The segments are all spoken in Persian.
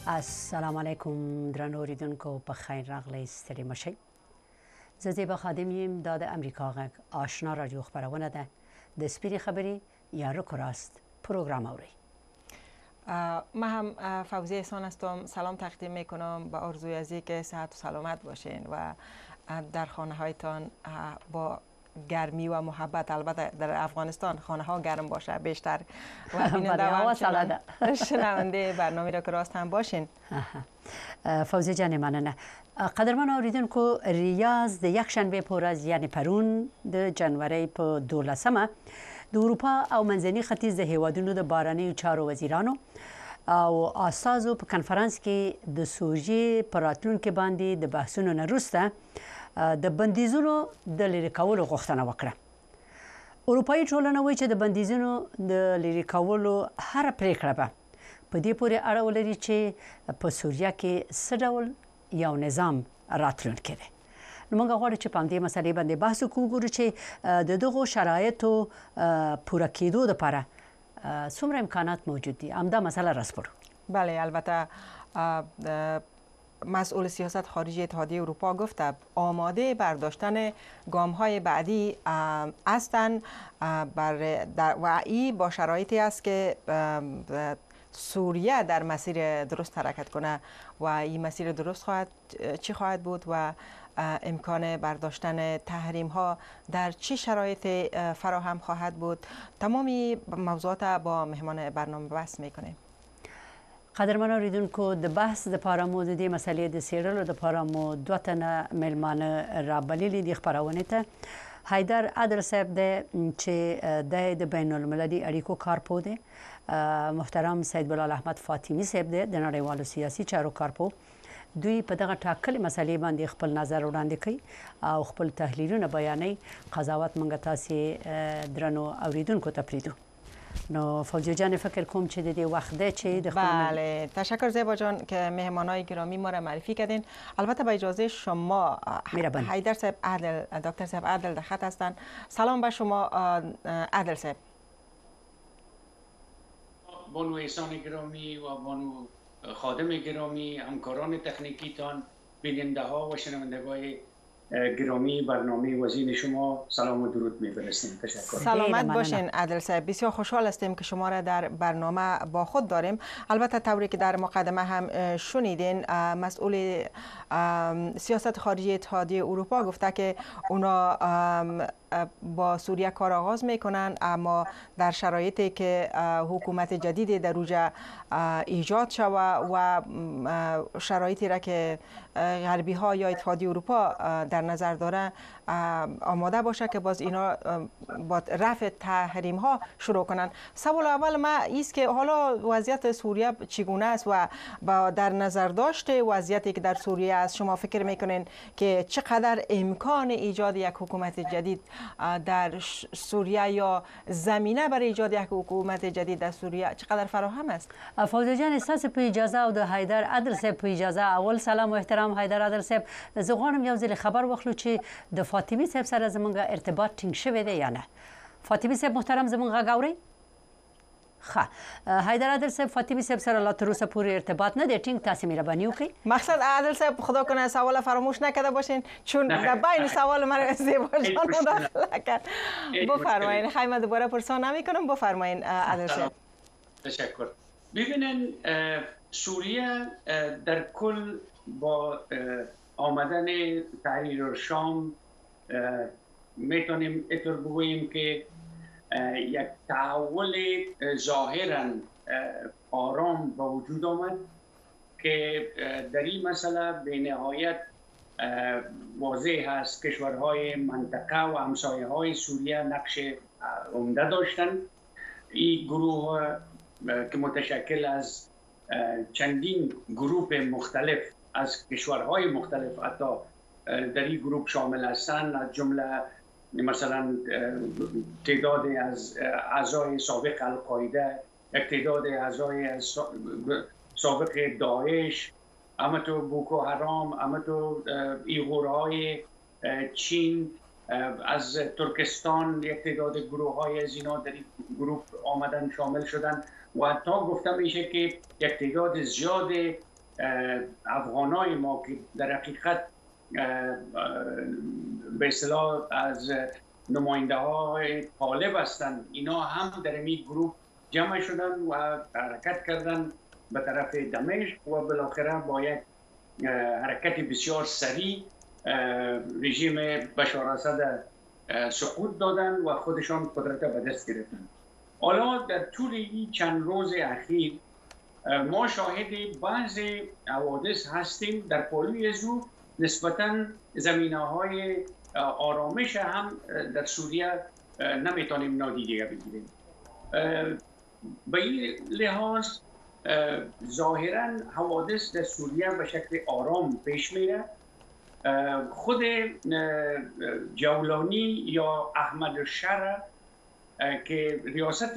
السلام علیکم درنو اوریدونکو په خیر راغلی ستړي مشئ. زه زیبا خادم یم. دا د امریکا غږ آشنا رادیو خپرونه ده. د سپیرې خبرې یا رک راست پروگرام اوري. ما هم فوزیه احسان هستم. سلام تقدیم میکنم با آرزوی از اینکه صحت و سلامت باشین و در خانه هایتان با گرمی و محبت. البته در افغانستان خانه ها گرم باشه بیشتر و بیننده و شنونده برنامه را که راست هم باشین. فوزی جان ممنونه. قدرمن اوریدونکو، ریاض د یک شنبه پورز یعنی پرون د جنوري په 12مه د اروپا او منځني ختیځ د هیوادونو د بارني چارو وزیرانو او اساسو په کنفرانس کې د سوریې پر راتلونکي باندې د بحثونو نه وروسته د بندیزونو د لرې کولو غوښتنه وکړه. اروپایي ټولنه وایي چې د بندیزونو د لرې کولو هر پریکړه به په دې پورې اړه ولري چې په سوریه کې څه ډول یو نظام راتلونکی دی. نو موږ غواړو چې په دې مسلې باندې بحث وکړو چې د دغو شرایطو پوره کېدو لپاره څومره امکانات موجود دي. همدا مسئله راسپړو. بله، البته مسئول سیاست خارجی اتحادیه اروپا گفته آماده برداشتن گام‌های بعدی هستند و این با شرایطی است که سوریه در مسیر درست حرکت کنه و این مسیر درست چی خواهد بود و امکان برداشتن تحریم ها در چه شرایط فراهم خواهد بود. تمامی موضوعات با مهمان برنامه بحث میکنیم. قدرمن اوریدونکو، د بحث د مو د دې مسلې د څېړلو دپاره مو دوه تنه میلمانه رابللي دي خپرونې ته. حیدر عدل صاحب دی چې د بین المللي اړیکو کارپو دی. محترم سید بلال احمد فاطمی صاحب دی د نړیوالو سیاسي چارو کارپو. دوی په دغه ټاکلې مسلې باندې خپل نظر وړاندې کوي او خپل تحلیلونه بیانوي. قضاوت موږ تاسې درنو اوریدونکو ته پرېږدو. نو فوزیه جان، فکر کوم چې د دې وخت دی چې د بله، تشکر زیبا جان که مهمانای گرامی ما را معرفی کردین. البته با اجازه شما حیدر صاحب عادل، دکتر صاحب عادل در خط هستن. سلام به شما عادل صاحب. بانو احسان گرامی و بانو خادم گرامی، همکاران تکنیکیتان، بیننده ها و شنوندگان گرامی برنامه وزین شما سلام و درود می‌فرستیم. تشکر. سلامت باشین عادل صاحب. بسیار خوشحال هستیم که شما را در برنامه با خود داریم. البته طوری که در مقدمه هم شنیدین، مسئول سیاست خارجی اتحادیه اروپا گفته که اونا با سوریه کار آغاز میکنن، اما در شرایطی که حکومت جدید در اوجا ایجاد شود و شرایطی را که غربی ها یا اتحادیه اروپا در نظر داره آماده باشه که باز اینا با رفع تحریم ها شروع کنن. سوال اول ما است که حالا وضعیت سوریه چگونه است و با در نظر داشته وضعیتی که در سوریه است، شما فکر میکنین که چقدر امکان ایجاد یک حکومت جدید در سوریه یا زمینه برای ایجاد یک حکومت جدید در سوریه چقدر فراهم است؟ فوزیه جان، استاس په اجازه او د حیدر عدل صاحب په اجازه، اول سلام و احترام حیدر عدل صاحب. زه غواړم یو ځل خبر واخلو چې د فاطمی صاحب سره زمونږ ارتباط ټینګ شوی دی یا نه. فاطمی صاحب محترم زمونږ غږ اورئ؟ ښه. حیدر عادل صاحب، فاطمی صاحب سره لا تر اوسه پورې ارتباط نه دی ټینګ. تاسې مهرباني وکړئ. مقصد عادل صاحب خدا کنه سوال فراموش نکرده باشین، چون در بین سوال من زیبا جان مداخله کرد. بفرمایید. خیلی دوباره پرسان نمی‌کنم. بفرمایید عادل صاحب. تشکر. ببینن، سوریه در کل با آمدن تحریر شام میتونیم اینطور بگوییم که یک تحول ظاهراً آرام به وجود آمد که در این مسئله به نهایت واضح است. کشورهای منطقه و همسایه های سوریه نقش عمده داشتند. این گروه که متشکل از چندین گروه مختلف از کشورهای مختلف حتی در این گروه شامل هستند، از جمله مثلا تعدادی از اعضای سابق القاعده، یک تعداد اعضای از سابق داعش، اما تو بوکو حرام، اما تو ایغورهای چین، از ترکستان یک تعداد گروه های از اینا در این گروه آمدن شامل شدن و حتی گفته میشه که یک تعداد زیاد افغانای ما که در حقیقت به اصطلاح از نماینده های طالب هستند، اینا هم در این گروه جمع شدن و حرکت کردن به طرف دمشق و بالاخره با یک حرکت بسیار سریع رژیم بشار اسد سقوط دادن و خودشان قدرت به دست گرفتن. حالا در طول این چند روز اخیر ما شاهد بعضی حوادث هستیم در پالوی زو نسبتاً زمینه‌های آرامش هم در سوریه نمیتونیم نادیده بگیریم. به این لحاظ ظاهراً حوادث در سوریه به شکل آرام پیش میره. خود جولانی یا احمد الشرع که ریاست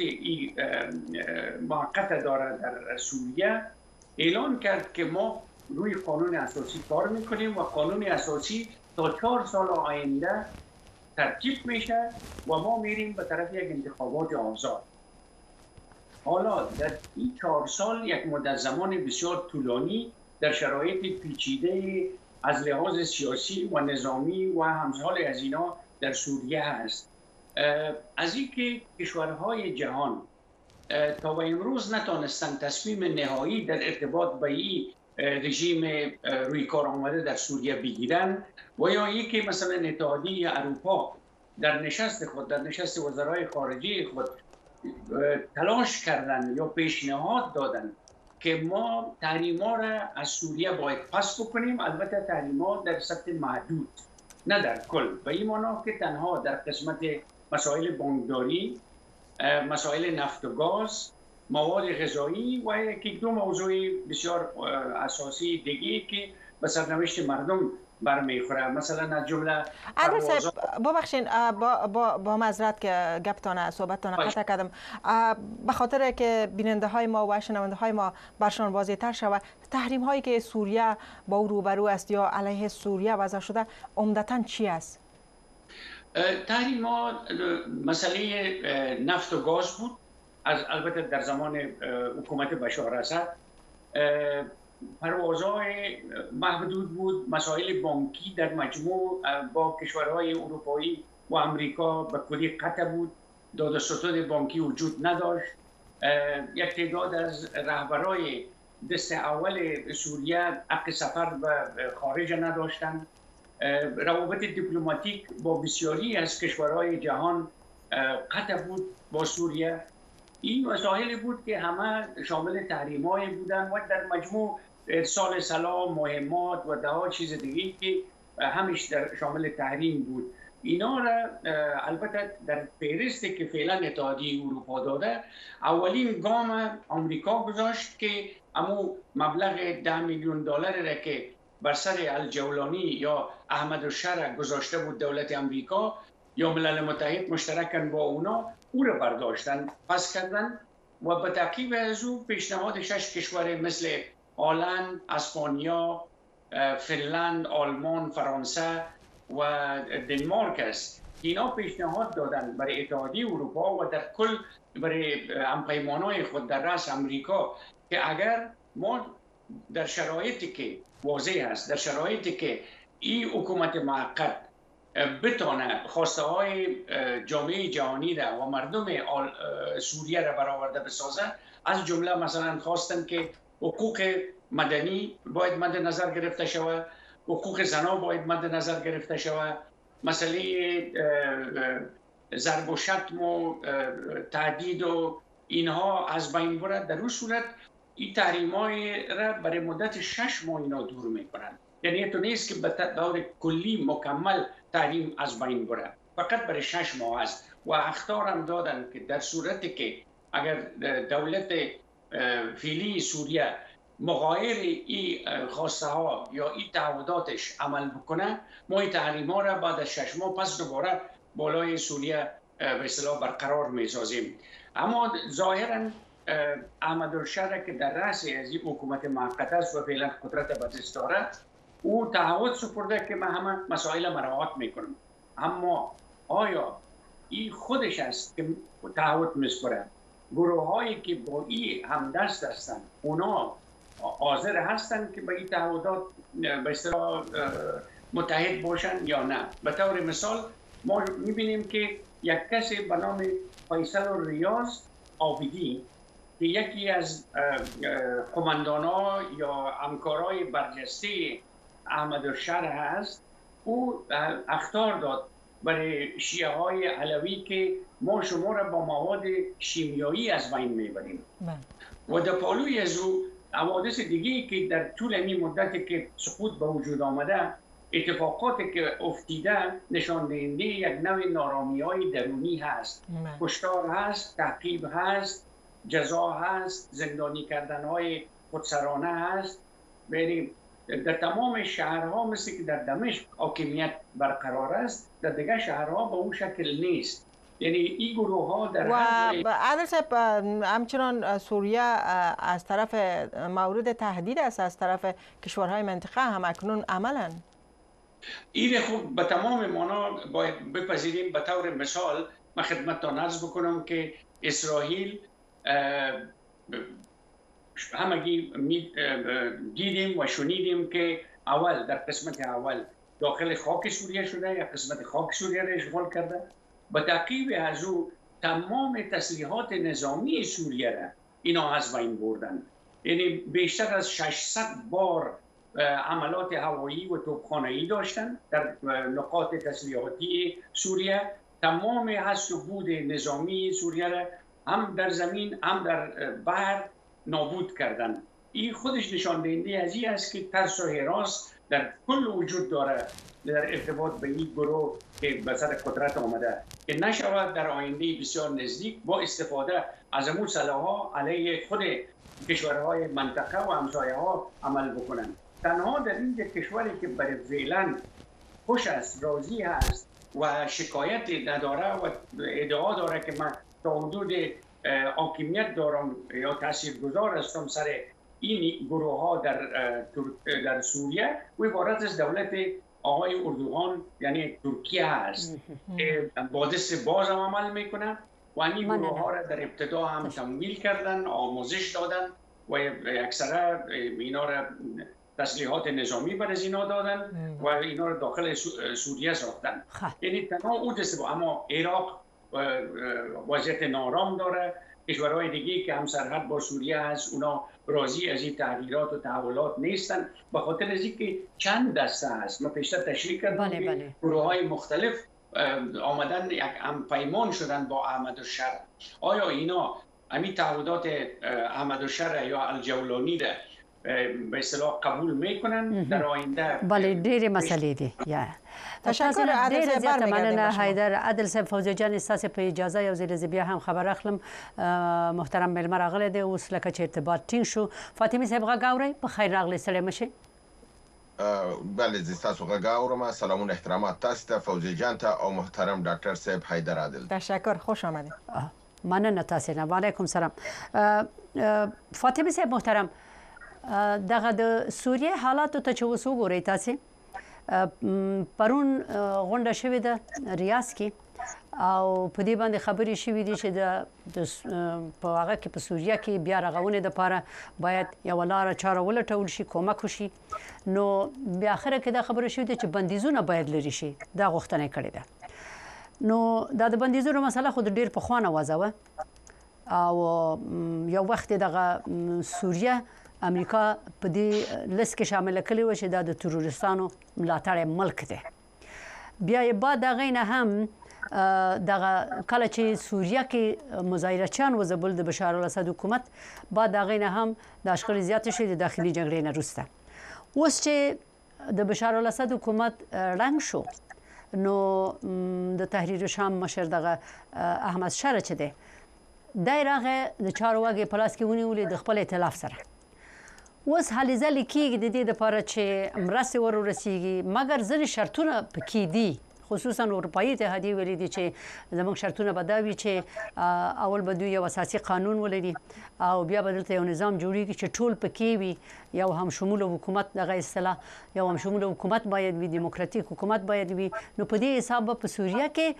موقت داره در سوریه اعلان کرد که ما روی قانون اساسی کار میکنیم و قانون اساسی تا 4 سال آینده ترتیب میشه و ما میریم به طرف یک انتخابات آزاد. حالا در این 4 سال یک مدت زمان بسیار طولانی در شرایط پیچیده از لحاظ سیاسی و نظامی و همزال از اینا در سوریه هست. از اینکه کشورهای جهان تا به امروز نتانستند تصمیم نهایی در ارتباط به این رژیم روی کار آمده در سوریه بگیرن و یا اینکه مثلا اتحادیه اروپا در نشست وزرای خارجه خود تلاش کردن یا پیشنهاد دادن که ما تحریما را از سوریه باید پس بکنیم، البته تحریما در سطح محدود نه در کل، به این معنا که تنها در قسمت مسائل بانکداری، مسائل نفت و گاز، مواد غذایی و یک دو موضوع بسیار اساسی دیگه که به سرنوشت مردم برمیخوره، مثلا از جمله ببخشید با معذرت که گپتان صحبتتان قطع کردم، به خاطر که بیننده های ما و شنونده های ما برشان واضح تر شود، تحریم هایی که سوریه با او روبرو است یا علیه سوریه وضع شده عمدتاً چی است؟ تحریم ها مسئله نفت و گاز بود، البته در زمان حکومت بشار اسد. پروازهای محدود بود، مسائل بانکی در مجموع با کشورهای اروپایی و امریکا به کلی قطع بود، داد و ستد بانکی وجود نداشت. یک تعداد از رهبرای دست اول سوریه حق سفر به خارج نداشتند. روابط دیپلماتیک با بسیاری از کشورهای جهان قطع بود با سوریه. این مسائلی بود که همه شامل تحریم‌های بودن و در مجموع ارسال سلاح، مهمات و ده چیز دیگه که همش در شامل تحریم بود. اینا را البته در فهرستی که فعلا اتحادیه اروپا داده، اولین گام آمریکا گذاشت که امو مبلغ 10 میلیون دلار را که بر سر الجولانی یا احمد الشرع گذاشته بود دولت امریکا یا ملل متحد مشترکاً با اونا، او را برداشتن، پس کردن و به تعقیب از او پیشنهاد 6 کشور مثل هلند، اسپانیا، فنلند، آلمان، فرانسه و دنمارک است. اینا پیشنهاد دادن برای اتحادیه اروپا و در کل برای همپیمانای خود در رأس امریکا که اگر ما در شرایطی که واضح است، در شرایطی که این حکومت موقت بتانه خواسته های جامعه جهانی را و مردم سوریه را برآورده بسازه، از جمله مثلا خواستن که حقوق مدنی باید مد نظر گرفته شود، حقوق زنان باید مد نظر گرفته شود، مسئله ضرب و شتم و تهدید و اینها از بین برد. در اون صورت این تحریم‌های را برای مدت 6 ماه اینا دور میکنن. یعنی تو نیست که به طور کلی مکمل تحریم از بین بره، فقط برای 6 ماه است و اخطار هم دادن که در صورتی که اگر دولت فعلی سوریه مغایر این خواسته ها یا این تعهداتش عمل بکنه، ما این تحریم ها را بعد از 6 ماه پس دوباره بالای سوریه به اصطلاح برقرار میسازیم. اما ظاهرا احمد الشرع که در رأس از این حکومت موقت است و فعلا قدرت به دست داره، او تعهد سپرده که من همه مسائل مراعات میکنم. اما آیا این خودش است که تعهد میسپره؟ گروه هایی که با این همدست هستند اونا حاضر هستند که به این تعهدات به اصطلاح متحد باشند یا نه. به طور مثال ما میبینیم که یک کسی به نام فیصل ریاض عابدی که یکی از قماندان‌ها یا همکارای برجسته احمدالشهر هست، او اخطار داد برای شیعه های علوی که ما شما را با مواد شیمیایی از بین میبریم و در پالوی از او حوادث دیگه که در طول این مدتی که سقوط به وجود آمده، اتفاقاتی که افتیده نشان دهنده یک نوع نارامی‌های درونی هست. کشتار هست، تعقیب هست، جزا هست، زندانی کردن‌های خودسرانه هست. بریم در تمام شهرها مثل که در دمشق حاکمیت برقرار است، در دیگر شهرها به اون شکل نیست. یعنی این گروه ها در و عادل صاحب همچنان سوریه از طرف مورد تهدید است از طرف کشورهای منطقه هم اکنون عملاً. این خوب به تمام معنا باید بپذیریم. به طور مثال من خدمتتان عرض بکنم که اسرائیل همگی دیدیم و شنیدیم که اول در قسمت اول داخل خاک سوریه شده، یا قسمت خاک سوریه را اشغال کرده. با تعقیب از او تمام تسلیحات نظامی سوریه را اینا از بین بردن. یعنی بیشتر از 600 بار عملات هوایی و توپخانه‌ای داشتن در نقاط تسلیحاتی سوریه. تمام هست و بود نظامی سوریه را هم در زمین هم در بحر نابود کردن. این خودش نشان دهنده از این است که ترس و هراس در کل وجود داره در ارتباط به این گروه که به سر قدرت آمده، که نشود در آینده بسیار نزدیک با استفاده از امور سلاح‌ها علیه خود کشورهای منطقه و همسایه‌ها عمل بکنند. تنها در این کشوری که برای فعلا خوش است، راضی است و شکایت نداره و ادعا داره که من تا حدود حاکمیت دارم یا تاثیرگذار هستم سر این گروه ها در سوریه، و عبارت از دولت آقای اردوغان یعنی ترکیه هست که با دست باز هم عمل میکنه و این گروه ها را در ابتدا هم تمویل کردن، آموزش دادن و اکثرا اینا را تسلیحات نظامی بر از اینا دادن و اینا را داخل سوریه ساختن. یعنی تنها او دست، اما عراق وضعیت نارام داره. کشورهای دیگه که هم سرحد با سوریه هست اونا راضی از این تغییرات و تحولات نیستن، به خاطر از اینکه چند دسته هست. ما پیشتر تشریح کردم که گروه‌های مختلف آمدن یک همپیمان شدن با احمدالشهر. آیا اینا همین تعهدات احمدالشهر یا الجولانی را به اصطلاح قبول میکنن در آینده؟ بله، ډېرې مسئلې دي. تشکر عادل صاحب. مننه حیدر. عادل صاحب، فوزیه جان، ستاسو په اجازه یو ځل بیا هم خبر اخلم. محترم مېلمه راغلی دی، اوس لکه چې ارتباط ټینګ شو. فاطمه صاحب غږ اورئ؟ په خیر راغلی، ستړی مه شئ. بله، زه ستاسو غږ اورم. سلامونه، احترامات تاسو ته، فوزیه جان ته او محترم ډاکټر صاحب حیدر عادل. تشکر، خوش آمدید. مننه تاسو نه. وعلیکم سلام. فاطمه صاحب محترم، دغه د سوریه حالاتو ته چې اوس وګورئ تاسې، پرون غونډه شوې ده ریاض کې او په دې باندې خبرې شوې دي چې په هغه کې په سوریه کې بیا رغونې دپاره باید یوه لاره چاره ولټول شي، کومک وشي. نو بیا اخره کې دا خبره شوې ده چې بندیزونه باید لرې شي. دا غوښتنه یې کړې ده. نو دا د بندیزونو مسله خو د ډېر پخوا نه وضع وه او یو وخت دغه سوریه امریکا په دې لیست کې شامل کړی و چې دا د تروریستانو ملاتړی ملک دی. بیا یې بعد هغې نه هم دغه کله چې سوریه کې مظاهرچیان وځپل د بشار الاسد حکومت، بعد هغې نه هم دا شخړې زیاتې شوې د داخلي جګړې نه وروسته. اوس چې د بشار الاسد حکومت ړنګ شو، نو د تحریر شام مشر دغه احمد شره چې دی، دی راغی د چارو واګې په لاس کې ونیولې د خپل ائتلاف سره. اوس هلې ځلې کېږي د دې دپاره چې مرستې ور ورسېږي، مګر ځینې شرطونه پکې دي. خصوصا اروپایي اتحادیې ویلي دي چې زموږ شرطونه به دا وي چې اول به دوی یو اساسي قانون ولري او بیا به دلته یو نظام جوړیږي چې ټول پکې وي، یو هم شموله حکومت، دغه اصطلاح یو هم شموله حکومت باید وي، دیموکراتیک حکومت باید وي. نو په دې حساب به په سوریه کې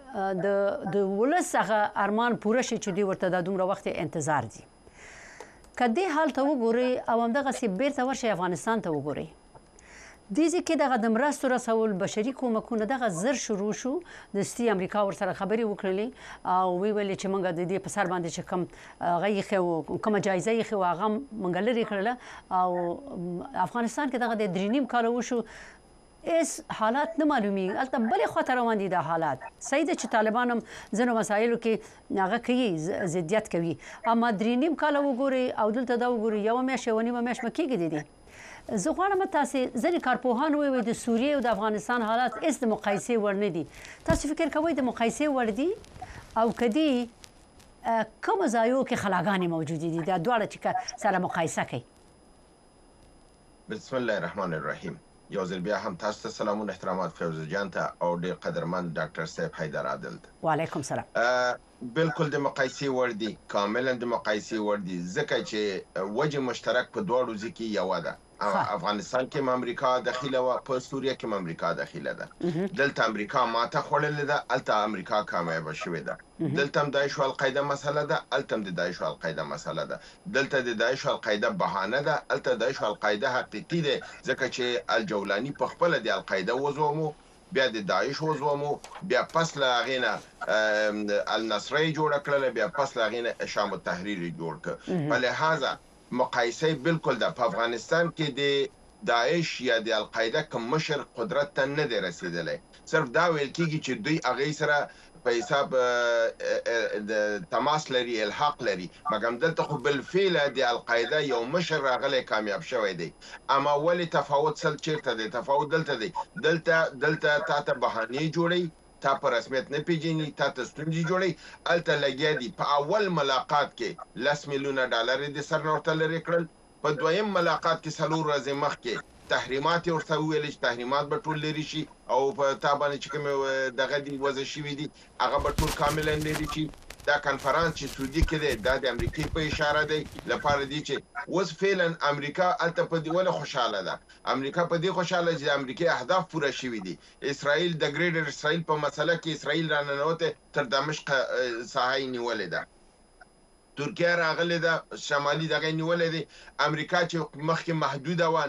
د ولس هغه ارمان پوره شي چې دوی ورته دا دومره وخت انتظار دي. کدی حال ته وګوري او همدغه سی بیرته ورشي افغانستان ته وګوري دې ځکه دغه د مرستو رسول بشري کومکونه دغه زر شروع شو د ستي امریکا ورسره خبرې وکړلې او وی ویل چې موږ د دې په سر باندې چې کوم غي کوم جایزه یې خو هغه موږ لري کړل او افغانستان کې دغه د 3.5 کال وشو اس حالات نه معلومي البته بلې خطر روان دي د حالات صحیح ده چې طالبان هم ځینو مسایلو کې هغه کوي ضدیت کوي اما 3.5 کال وګوري او دلته دا وګوري یو میاشت ونیمه میاشت مکیږي دي زه غواړم تاسو ځینې کارپوهان وایي د سوریې او د افغانستان حالات هیڅ د مقایسې وړ نه دي تاسو فکر کوئ د مقایسې وړ دي او کدی کوم ځایو کې خلاګانې موجودې دي دا دواړه چې سره مقایسه کوي بسم الله الرحمن الرحیم یو ځل بیا هم تاسو ته سلام او احترامات فوزه جان ته او ډیر قدرمن ډاکټر صاحب حیدر عادل ته وعلیکم السلام بالکل د مقایسې وړ دي کاملا د مقایسې وړ دي ځکه چې وجه مشترک په دواړو ځکه یو ده افغانستان کې امریکا داخله و په سوریه کې امریکا داخله ده دلته امریکا ماته خوړلې ده الته امریکا کامیاب شوې ده دلته داعش او القاعده مسله ده الته د داعش او القاعده مسله ده دلته د داعش او القاعده بهانه ده الته داعش او القاعده حقيقي ده ځکه چې الجولاني په خپل د القاعده وزومو بیا د داعش وزومو بیا پس لا غینه النصري جوړ کړل بیا پس لا غینه شام التحریر جوړ کړ په لحاظه مقایسه بالکل د افغانستان کې د داعش یا د القاعده کوم مشر قدرت ته نه دی رسیدلی صرف دا ویل کیږي چې دوی هغه سره په حساب د تماس لري الحاق لري مګم دلته خو بالفعل د القاعده یو مشر راغلی کامیاب شوی دی اما ولی تفاوت سل چیرته دی تفاوت دلته دی دلته تاسو بهانه جوړی تا په رسمیت نه پیژني تاسو ستونزې جوړي الته لګیا دي په اول ملاقات کې $10 میلیونه د سر نورته لري کړل په دویم ملاقات کې څلور ورځې مخکې تحریمات ورته ویل چې تحریمات به ټول لري شي او په تابانه چې کوم دغه دی وځي شي دي هغه به ټول کاملا لري شي دا کنفرانس چې سعودي کې دی د امریکای په اشاره دی لپاره دی چې اوس فعلا امریکا الته په دی ولا خوشاله ده امریکا په دی خوشاله چې امریکای اهداف پوره شوي دي اسرائیل د ګریډر اسرائیل په مسله کې اسرائیل راننوته تر دمشق ساحه نیولې ده ترکیه راغله ده شمالي دغه نیولې دي امریکا چې مخکې محدوده و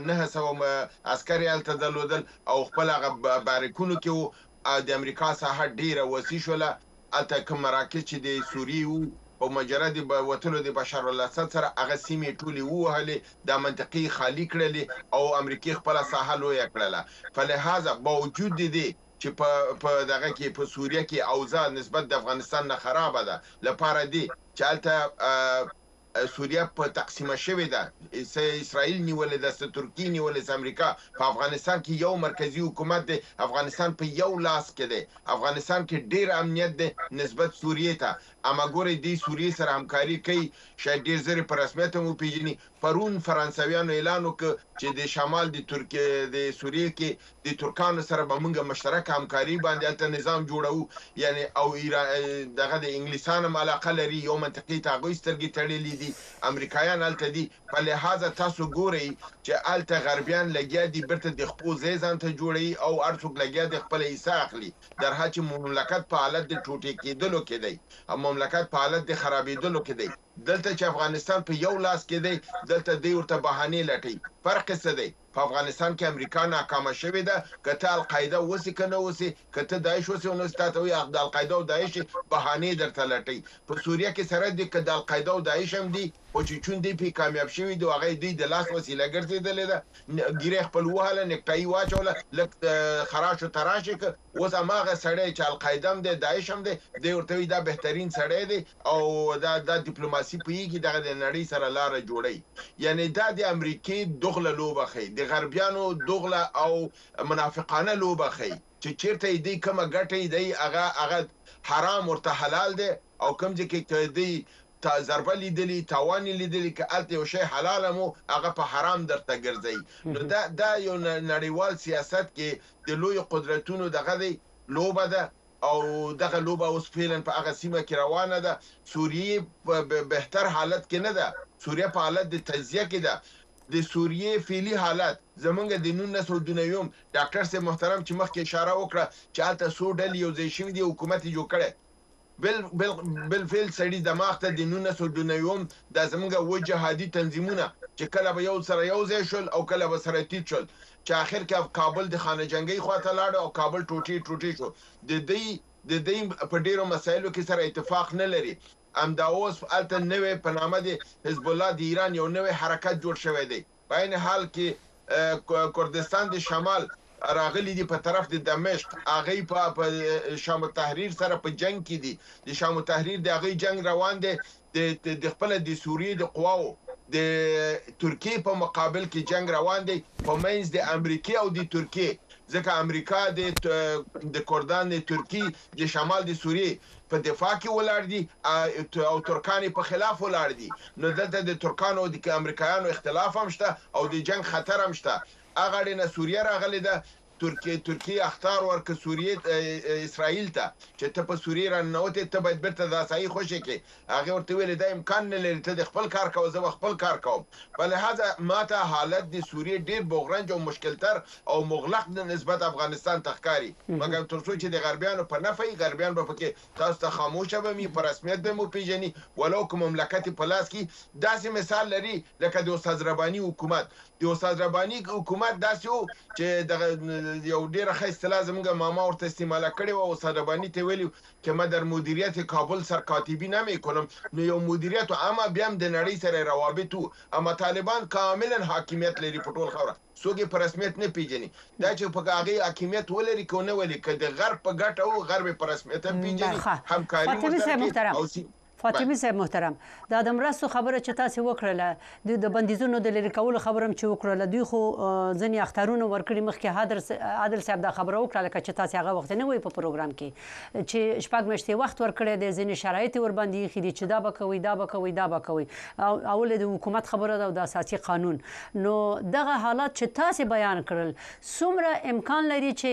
900 عسکري الته درلودل او خپل باریکونو کې د امریکا ساحه ډیره وسیع شوله الته کوم مراکز چې د سوریې په مجرد وتلو د بشار الاسد سره هغه سیمې ټولې وهلې د منطقي خالی کړلې او امریکای خپل ساحه لوی کړله فلهذا باوجود دي چې په دغه کې په سوریه کې اوضاع نسبت د افغانستان نه خراب ده لپاره دي چې الته سوریه په تقسیمه شوې ده اسرائیل نیولې ده ترکیه نیولې ده امریکا په افغانستان کې یو مرکزی حکومت دی افغانستان په یو لاس کې دی افغانستان کې ډیر امنیت دی نسبت سوریه ته اما ګوري دی سوریه سره همکاري کوي شاید ډیر زری په رسمیت مو پیژني پرون فرانسویانو اعلان وکړ چې د شمال د ترکیه د سوریه کې د ترکانو سره به موږ مشترک همکاري باندې ته نظام جوړو یعنی او ایران دغه د انګلیسانو علاقه لري یو منطقي تاغوي سترګې تړلې دي امریکایان الته دي په لحاظ تاسو ګورئ چې الته غربیان لګیا دي برته د خپل ځان ته جوړي او ارڅوک لګیا د خپل حصہ اخلي درها چې مملکت په حالت د ټوټې کېدلو کې دی مملکت په حالت د خرابېدلو کې دی دلته چې افغانستان په یو لاس کې دی دلته دی ورته بهانه لټي فرق څه دی په افغانستان کې امریکا ناکامه شوې ده کته القاعده وسی کنه وسی کته داعش وسی نو ستاسو وي د القاعده او داعش بهانه درته لټي په سوریه کې سره د کده القاعده او داعش هم دي او چې چون دی په کامیاب شوی دی هغه دی د لاس وسیله ګرځیدل ده ګیره خپل وهله نکټای واچوله لک خراش او تراش اوس هغه سړی چې القاعده هم دی داعش هم دی ورته دا بهترین سړی دی او دا ډیپلوماسي پیږي دغه د نړۍ سره لار جوړي یعنی دا د امریکای دغله لوبه خي د غربیانو دغله او منافقانه لوبه خي چې چیرته دی کومه ګټه دی هغه حرام ورته حلال دی او کوم ځکه دی تا ضربه لیدلی تاوان لیدلی که الته یو شی حلال مو هغه په حرام درته ګرځي نو دا یو نړیوال سیاست کې د لوی قدرتونو دغه دی لوبه ده او دغه لوبه اوس فعلا په هغه سیمه کې روانه ده سوریه په بهتر حالت کې نه ده سوریه په حالت د تجزیه کې ده د سوریه فعلی حالت زمونږ د 1992 ډاکټر صاحب محترم چې مخکې اشاره وکړه چې الته سو ډل یو ځای شوی دی حکومت جوړ کړي بالفعل سړي دماغ ته د 1992 د زمونږ وجهادي تنظیمونه چې کله به یو سره یو ځای شول او کله به سره تیت شول چې اخر کې کابل د خانه جنگي خواته لاړ او کابل ټوټي شو د دې په ډیرو مسایلو کې سره اتفاق نه لري امدا اوس الته نوې په نامه د حزب الله د ایران یو نوې حرکت جوړ شوی دی په عین حال کې کردستان د شمال راغلي دي په طرف د دمشق هغه په شام التحریر سره په جنگ کې دي د شام التحریر د هغه جنگ روان دي د خپل د سوریې د قواو د ترکیه په مقابل کې جنگ روان دی په منځ د امریکا او د ترکیه ځکه امریکا د کردان د ترکیه د شمال د سوریې په دفاع کې ولاړ دي او ترکان په خلاف ولاړ دي نو دلته د ترکانو او د امریکایانو اختلاف هم شته او د جنگ خطر هم شته هغه د سوریه راغلي ده ترکیه اختار ورک سوریه اسرائیل ته چې ته په سوریه رانوته ته باید برته د اسای خوشی کې هغه ورته ویل دا امکان نه لري ته د خپل کار کوو زه خپل کار کوم بل لہذا ماته حالت د سوریه ډیر بوغرنج او مشکل تر او مغلق د نسبت افغانستان تخکاری مګر تر څو چې د غربیانو په نفع غربیان به پکې تاسو ته خاموشه به می پر رسمیت به مو پیژني ولو کوم مملکت پلاس کې داسې مثال لري لکه د استاد ربانی حکومت د استاد ربانی حکومت داسې چې د یو ډیره خسته لازم ماما ورته استعمال کړي او استاد ربانی ته ویلو چې ما در مدیریت کابل سر کاتبی نه میکنم نو یو مدیریت اما بیا د نړۍ سره روابط اما طالبان کاملا حاکمیت لري په ټول خوره څوک په رسمیت نه پیژني دا چې په هغه حاکمیت ولري کو نه ولري کله غرب په ګټه او غرب په رسمیت پیژني همکاري او فاطمه صاحب محترم دا د مرستو خبره چې تاسو وکړله د بندیزونو د لری کولو خبرم چې وکړله دوی خو ځنی اختارونه ورکړي مخکې عادل صاحب دا خبره وکړه چې تاسو هغه وخت نه وي په پروګرام کې چې شپږ میاشتې وخت ورکړي د ځنی شرایط ور باندې خېدي چې دا به کوي اول د حکومت خبره ده او د اساسي قانون نو دغه حالات چې تاسو بیان کړل څومره امکان لري چې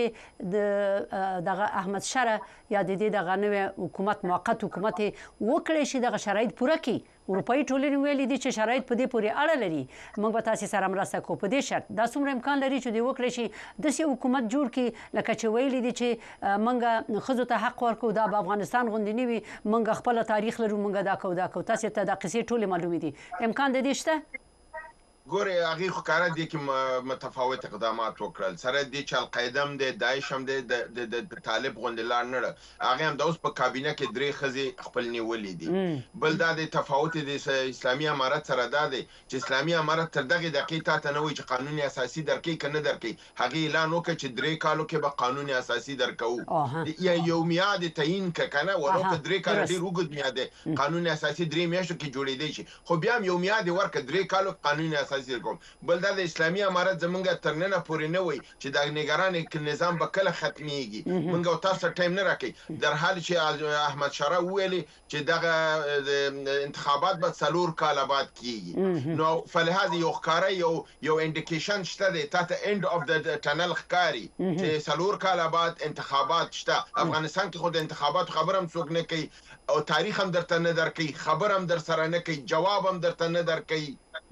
دغه احمد شره یا د دې دغه نوې حکومت موقت حکومت وکړي شي دغه شرایط پوره کړي اروپאי ټولنې ویلي دي چې شرایط په دې پورې اړه لري موږ به تاسو سره مرسته کوو په دې شرط دا څومره امکان لري چې دوی وکړي شي داسې حکومت جوړ کړي لکه چې ویلي دي چې موږ ښځو ته حق ورکوو دا به افغانستان غوندې نه وي موږ خپل تاریخ لرو موږ دا کوو تاسو ته دا قصې ټولې معلومې دي امکان د دې شته ګوره هغه خو کار دي چې متفاوت اقدامات وکړل سره دي چې القاعده هم د داعش هم د طالب غوندلار نه هغه هم د اوس په کابینه کې درې خزي خپل نیولې دي بل دا د تفاوت د اسلامي امارت سره دا دی چې اسلامي امارت تر دغه دقیقه ته نه وي چې قانون اساسي درکې کنه درکې هغه اعلان وکړ چې درې کالو کې به قانون اساسي درکو یا یو میاد تعیین کنه ورته درې کال ډیر وګد میاد قانون اساسي درې میاشتو کې جوړېدی شي خو بیا یو میاد ورکړ درې کالو قانون اساسي بل دا د اسلامي امارت زمونږ ترننه پورې نه وي چې د نگران نظام به کله ختميږي مونږ تاسو ټایم نه راکې در حال چې احمد شاه ویلي چې دغه انتخابات به 4 کال بعد کیږي نو فلهذا یو ښکارا یو انډیکیشن شته د تاسو اند اف د ټنل ښکاری چې 4 کال بعد انتخابات شته افغانستان کې خود انتخابات خبرم څوک نه کوي او تاریخ هم درته نه درکې خبر هم در سره نه کوي جواب هم درته نه درکې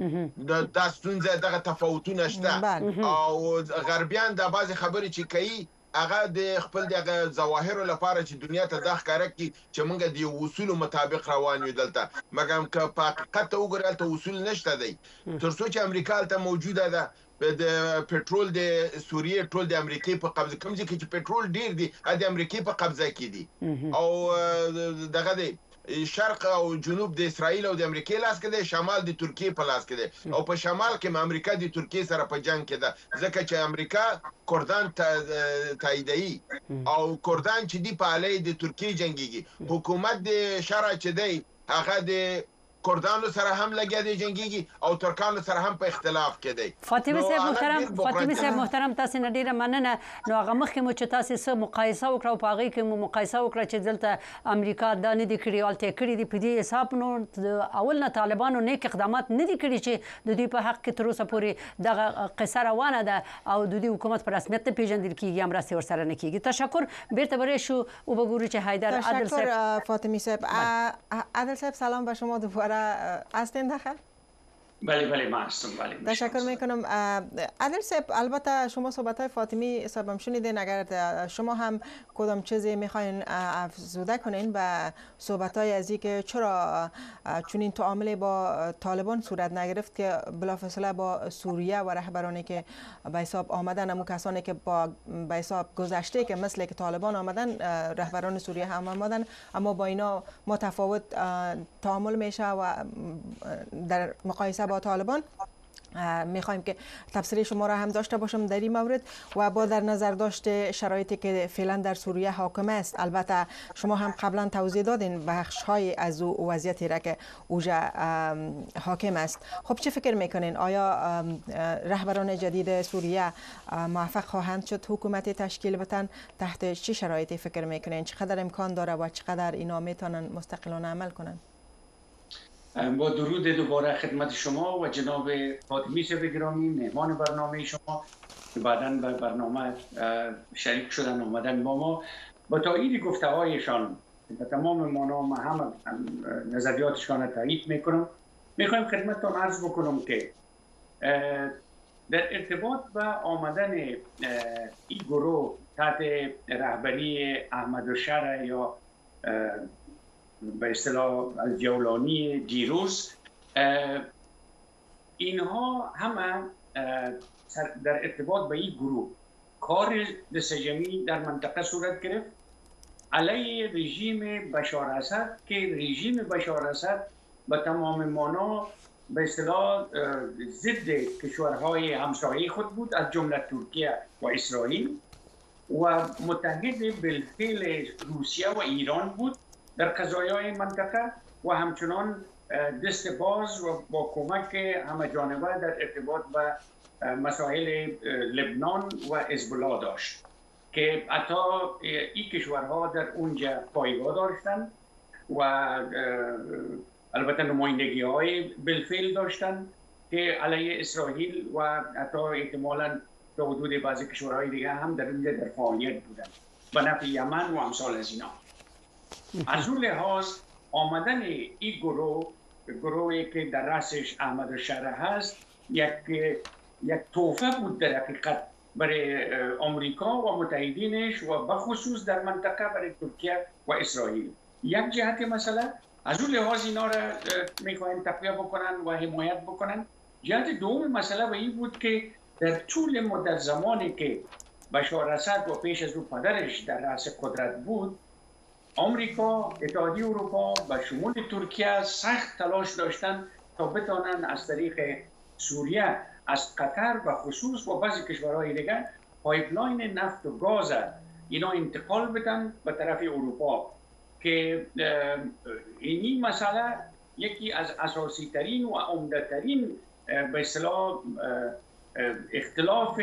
دا ستونزه دغه تفاوتونه شته او غربیان د بعضی خبرې چې کوي هغه د خپل دغه ظواهر لپاره چې دنیا ته د ښکارا کی چې موږ د اصول مطابق روان یو دلته مګر که په حقیقت وګورئ ته اصول نشته دی ترڅو چې امریکا ته موجوده ده د پټرول د سوریه ټول د امریکای په قبضه کوم ځکه چې پټرول ډیر دی د امریکای په قبضه کې دی او دغه دی شرق او جنوب د اسرائیل او د امریکای لاس کې دی شمال د ترکیه په لاس کې دی او په شمال کې امریکا د ترکیه سره په جنگ کې ده ځکه چې امریکا کردان تاییدي او کردان چې دی په علی د ترکیه جنگيږي حکومت د شرع چې دی هغه د کردانو سره هم لګیا دي جنگيږي او ترکانو سره هم په اختلاف کې دي فاطمه صاحب محترم تاسو نه ډیره مننه نو هغه مخکې مو چې تاسو سره مقایسه وکړو په هغه کې مو مقایسه وکړه چې دلته امریکا دا نه دي کړی او ته کړی دي په دې حساب نو اول نه طالبانو نیک اقدامات نه دي کړی چې د دوی په حق کې تر اوسه پورې دغه قصه روانه ده او د دوی حکومت پر رسمیت پیژندل کیږي هم راسي ورسره نه کیږي تشکر بیرته برای شو او بګورو چې حیدر عادل صاحب فاطمه صاحب عادل صاحب سلام به شما دوباره هستین داخل بله ما هستم. بله تشکر میکنم. عادل صاحب، البته شما صحبت های فاطمی صاحب شنیدین، اگر شما هم کدام چیزی میخواین افزوده کنین به صحبت های از که چرا چنین تعاملی با طالبان صورت نگرفت که بلافاصله با سوریه و رهبرانی که به حساب آمدن، همون کسانی که به حساب گذشته که مثل که طالبان آمدن، رهبران سوریه هم آمدن، اما با اینا متفاوت تعامل میشه و در مقایسه با طالبان میخوایم که تفسیر شما را هم داشته باشم در این مورد و با در نظر داشته شرایطی که فعلا در سوریه حاکم است. البته شما هم قبلا توضیح دادین بخش های از او وضعیتی را که اوجا حاکم است. خب چه فکر میکنین؟ آیا رهبران جدید سوریه موفق خواهند شد حکومت تشکیل بدن؟ تحت چه شرایطی فکر میکنین؟ چقدر امکان داره و چقدر اینا میتونن مستقلانه عمل کنن؟ با درود دوباره خدمت شما و جناب فاطمی صاحب گرامی، مهمان برنامه شما که بعداً به برنامه شریک شدن آمدن با ما. با تایید گفته هایشان به تمام مانا هم نظریاتشان را تایید میکنم. میخوایم خدمتتان عرض بکنم که در ارتباط به آمدن این گروه تحت رهبری احمدالشرع یا به اصطلاح الجولانی دیروز، اینها همه در ارتباط به این گروه کار دستجمعی در منطقه صورت گرفت علیه رژیم بشار اسد که رژیم بشار اسد به تمام معنا به اصطلاح ضد کشورهای همسایه خود بود، از جمله ترکیه و اسرائیل، و متحد بالفعل روسیه و ایران بود در قضایای منطقه و همچنان دست باز و با کمک همه جانبه در ارتباط با مسائل لبنان و حزب‌الله داشت که حتی این کشورها در اونجا پایگاه داشتند و البته نمایندگی های بالفعل داشتند که علیه اسرائیل و حتی احتمالاً تا حدود بعضی کشورهای دیگه هم در اونجا در فعالیت بودند به نفع یمن و امثال از اینا. از اون لحاظ آمدن این گروهی که در رأسش احمدالشرع هست یک تحفه بود در حقیقت برای آمریکا و متحدینش و بخصوص در منطقه برای ترکیه و اسرائیل. یک جهت مسئله از اون لحاظ اینا را میخواهیم تقویه بکنن و حمایت بکنن. جهت دوم مسئله و این بود که در طول مدت زمانی که بشار اسد و پیش از او پدرش در رأس قدرت بود، آمریکا، اتحادیه اروپا و شمول ترکیه سخت تلاش داشتند تا بتوانند از طریق سوریه از قطر و خصوص و بعضی کشورهای دیگر پایپلاین نفت و گاز اینا انتقال بدن به طرف اروپا که این مسئله یکی از اساسی ترین و عمده ترین به اصطلاح اختلاف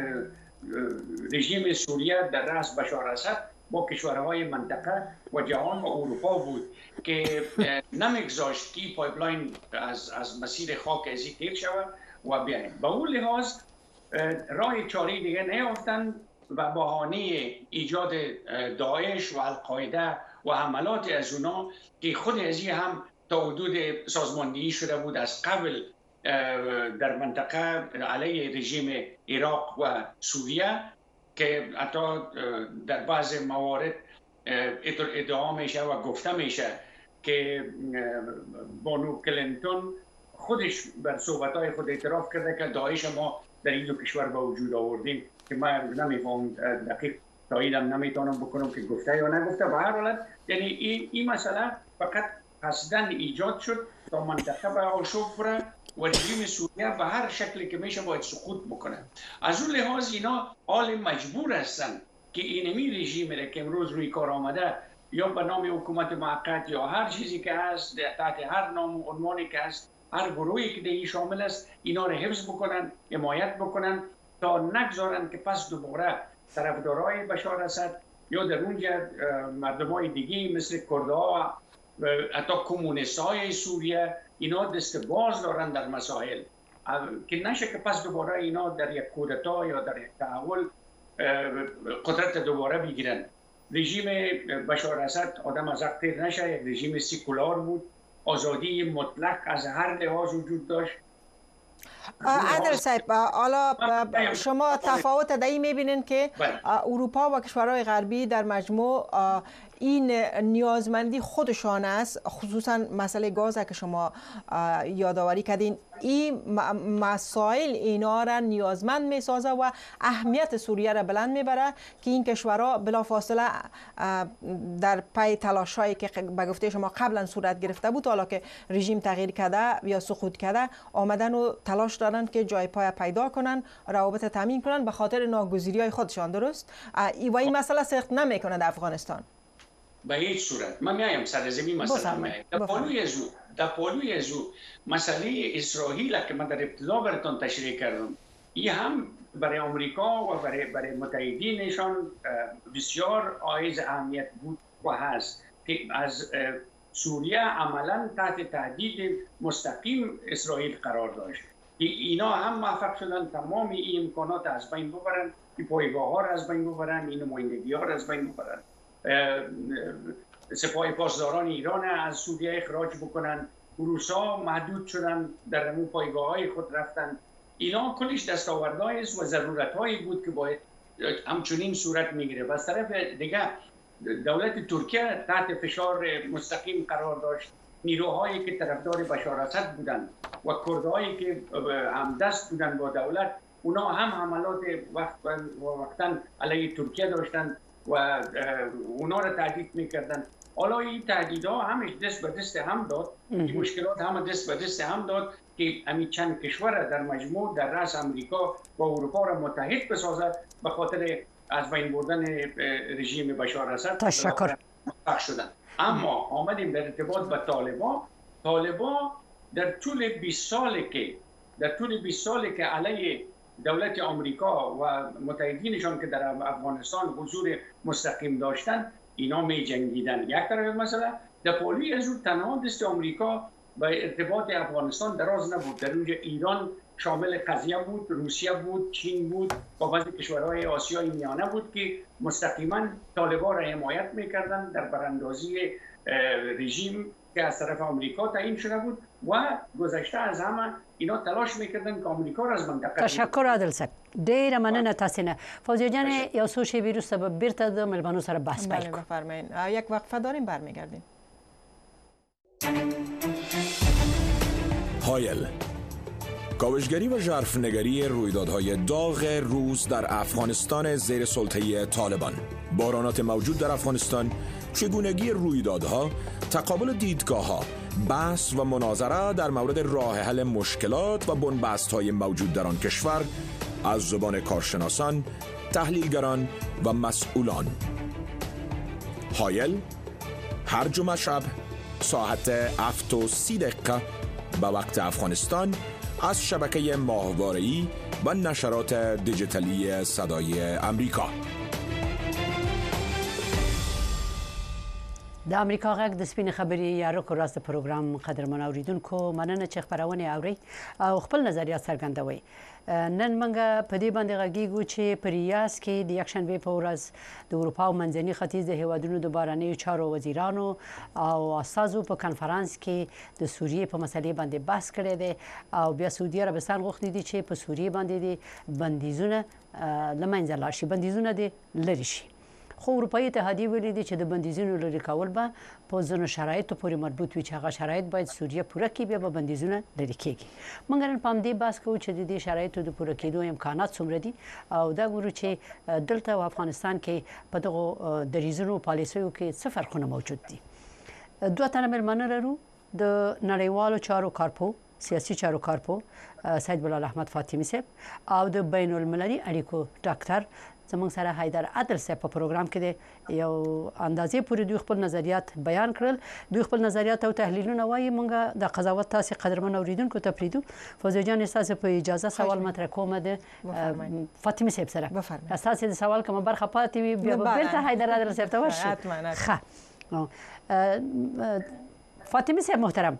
رژیم سوریه در رأس بشار اسد با کشورهای منطقه و جهان و اروپا بود که نمیگذاشت که پایپلاین از مسیر خاک ازی تیر شود و بیاین. با اون لحاظ راه چاره دیگه نیافتند و بهانه ایجاد داعش و القاعده و حملات از اونا که خود ازی هم تا حدود سازماندهی شده بود از قبل در منطقه علیه رژیم عراق و سوریه که حتی در بعض موارد ادعا میشه و گفته میشه که بانو کلینتون خودش بر صحبت‌های خود اعتراف کرده که داعش ما در این دو کشور به وجود آوردیم که من نمیفهم دقیق تاییدم نمیتونم بکنم که گفته یا نگفته. به هر حالت یعنی این مسئله فقط قصداً ایجاد شد تا منطقه به آشوب بره و رژیم سوریه به هر شکلی که میشه باید سقوط بکنه. از اون لحاظ اینا حال مجبور هستن که اینمی رژیمی که امروز روی کار آمده یا به نام حکومت موقت یا هر چیزی که هست تحت هر نام و عنوانی که هست، هر گروهی که دیگه شامل است، اینا رو حفظ بکنن، حمایت بکنن تا نگذارن که پس دوباره طرفدارای بشار اسد یا در اونجا مردمای دیگه مثل کردها و حتی کمونیست‌های سوریه اینا دست باز دارن در مسائل که نشه که پس دوباره اینا در یک کودتا یا در یک تحول قدرت دوباره بگیرن. رژیم بشار اسد آدم از حق تیر نشه، یک رژیم سیکولار بود، آزادی مطلق از هر لحاظ وجود داشت عادل صاحب، حالا شما تفاوت در این میبینین که اروپا و کشورهای غربی در مجموع این نیازمندی خودشان است، خصوصا مسئله گاز که شما یادآوری کردین، این مسائل اینا را نیازمند میسازه و اهمیت سوریه را بلند میبره که این کشورها بلافاصله در پی تلاشایی که به گفته شما قبلا صورت گرفته بود، حالا که رژیم تغییر کرده یا سقوط کرده، آمدن و تلاش دارن که جای پای پیدا کنن، روابط تامین کنن به خاطر ناگزیری های خودشان. درست؟ و این مسئله سخت نمیکنه در افغانستان به هیچ صورت. من میایم سر زمین مسئله میایم در پالوی از او مسئله اسرائیل که من در ابتدا براتون تشریح کردم، این هم برای آمریکا و برای متحدینشان بسیار حائز اهمیت بود و هست که از سوریه عملا تحت تهدید مستقیم اسرائیل قرار داشت که اینا هم موفق شدن تمام این امکانات از بین ببرن، این پایگاه ها را از بین ببرن، این نمایندگی ها را از بین ببرن، سپاه پاسداران ایران از سوریه اخراج بکنن، روسا محدود شدن در اون پایگاه های خود رفتن. اینا کلش دستاوردهای است و ضرورتهایی بود که باید همچنین صورت میگیره. و از طرف دیگه دولت ترکیه تحت فشار مستقیم قرار داشت. نیروهایی که طرفدار بشار اسد بودن و کردهایی که همدست بودن با دولت، اونا هم حملات وقتا علیه ترکیه داشتن و اونا را تهدید میکردن. حالا این تهدیدها همش دست به دست هم داد، این مشکلات هم دست به دست هم داد که همین چند کشور در مجموع در رأس امریکا و اروپا را متحد بسازد به خاطر از بین بردن رژیم بشار اسد. تشکر. شدن. اما آمدیم در ارتباط با طالبان در طول 20 ساله که علیه دولت آمریکا و متحدینشان که در افغانستان حضور مستقیم داشتن، اینا می جنگیدن. یک طرف مثلا در پالوی از اون تنها دست آمریکا به ارتباط افغانستان دراز نبود. در اونجا ایران شامل قضیه بود، روسیه بود، چین بود و بعضی کشورهای آسیای میانه بود که مستقیما طالبان را حمایت میکردن در براندازی رژیم که از طرف آمریکا تعیین شده بود و گذشته از همه اینا تلاش میکردن که آمریکا را از منطقه. تشکر عادل صاحب، ډیره مننه تاسو نه. فوزیه جان یو څو شی وروسته به بیرته د ملبانو سره بحث پیل کوو. بفرمایید. یک وقفه داریم، برمیگردیم. هایل، کاوشگری و ژرفنگری رویدادهای داغ روز در افغانستان زیر سلطه طالبان، بحرانات موجود در افغانستان، چگونگی رویدادها، تقابل دیدگاه‌ها، بحث و مناظره در مورد راه حل مشکلات و بنبست‌های موجود در آن کشور از زبان کارشناسان، تحلیلگران و مسئولان. هایل هر جمعه شب ساعت 7:30 به وقت افغانستان از شبکه ماهواره‌ای و نشرات دیجیتالی صدای امریکا. د امریکا غږ د سپین خبرې یا رکو راست پروګرام قدرمن اوریدونکو، مننه چې خبرونه اوري او خپل نظریات څرګندوي. نن موږ په دې باندې غږیږو چې په ریاض کې د یکشنبې په ورځ د اروپا او منځني ختیځ د هیوادونو د بهرنیو چارو وزیرانو او استازو په کنفرانس کې د سوریې په مسلې باندې بحث کړی دی او بیا سعودي عربستان غوښتي دي چې په سوریې باندې د بندیزونه له منځه لاړ شي، بندیزونه دې لرې شي. خو اروپایي اتحادیه ویلي دي چې د بندیزونو لرې کول به په ځینو شرایطو پورې مربوط وي چې هغه شرایط باید سوریه پوره کړي، بیا به بندیزونه لرې کېږي. موږ نن په همدې بحث کوو چې د دې شرایطو د پوره کېدو امکانات څومره دي او دا ګورو چې دلته او افغانستان کې په دغو دریځونو پالیسیو کې څه فرقونه موجود دي. دوه تنه مېلمانه لرو، د نړیوالو چارو کارپو، سیاسي چارو کارپو سید بلال احمد فاطمی صاحب او د بین المللي اړیکو ډاکټر زموږ سره حیدر عادل صاحب په پروګرام کې دی. یو اندازې پورې دوی خپل نظریات بیان کړل، دوی خپل نظریات او تحلیلونه وایي. موږ د قضاوت تاسې قدرمن اوریدونکو ته پرېږدو. فوزیه جان ستاسو په اجازه سوال مطرح کوم د فاطمه صاحب سره. ستاسو د سوال کومه برخه پاتې وي بیا به بیرته حیدر عادل صاحب ته ورشو. ښه فاطمه صاحب محترم،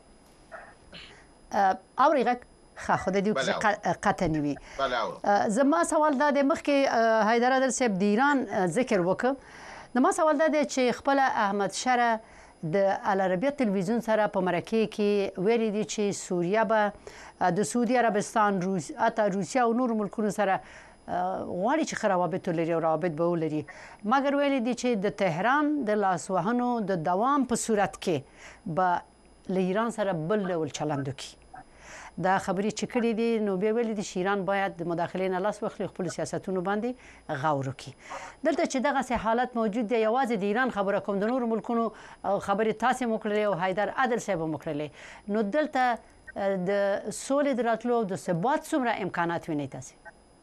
اوري غږ خود دیو قطع نیوی. زما سوال دا د مخکې حیدر عادل صاحب د ایران ذکر وکړ. نو ما سوال دا دی چې خپل احمد شره د العربیه تلویزیون سره په مرکه کې ویلي دي چې سوریه به د سعودي عربستان روسیا او نور ملکونو سره غواړي چې روابط لري او روابط به ولري، مګر ویلي دي چې د تهران د لاسوهنو د دوام په صورت کې به له ایران سره بل ډول چلند وکړي. دا خبرې چې کړې دي نو بیا ویلي دي چې ایران باید د مداخلې نه لاس واخلي، خپل سیاستونو باندې غور وکړي. دلته چې دغسې حالت موجود دی، یوازې د ایران خبره کوم، د نورو ملکونو خبرې تاسې هم وکړلې او حیدر عدل صاحب هم وکړلې، نو دلته د سولې د راتلو او د ثبات څومره امکانات وینئ تاسې؟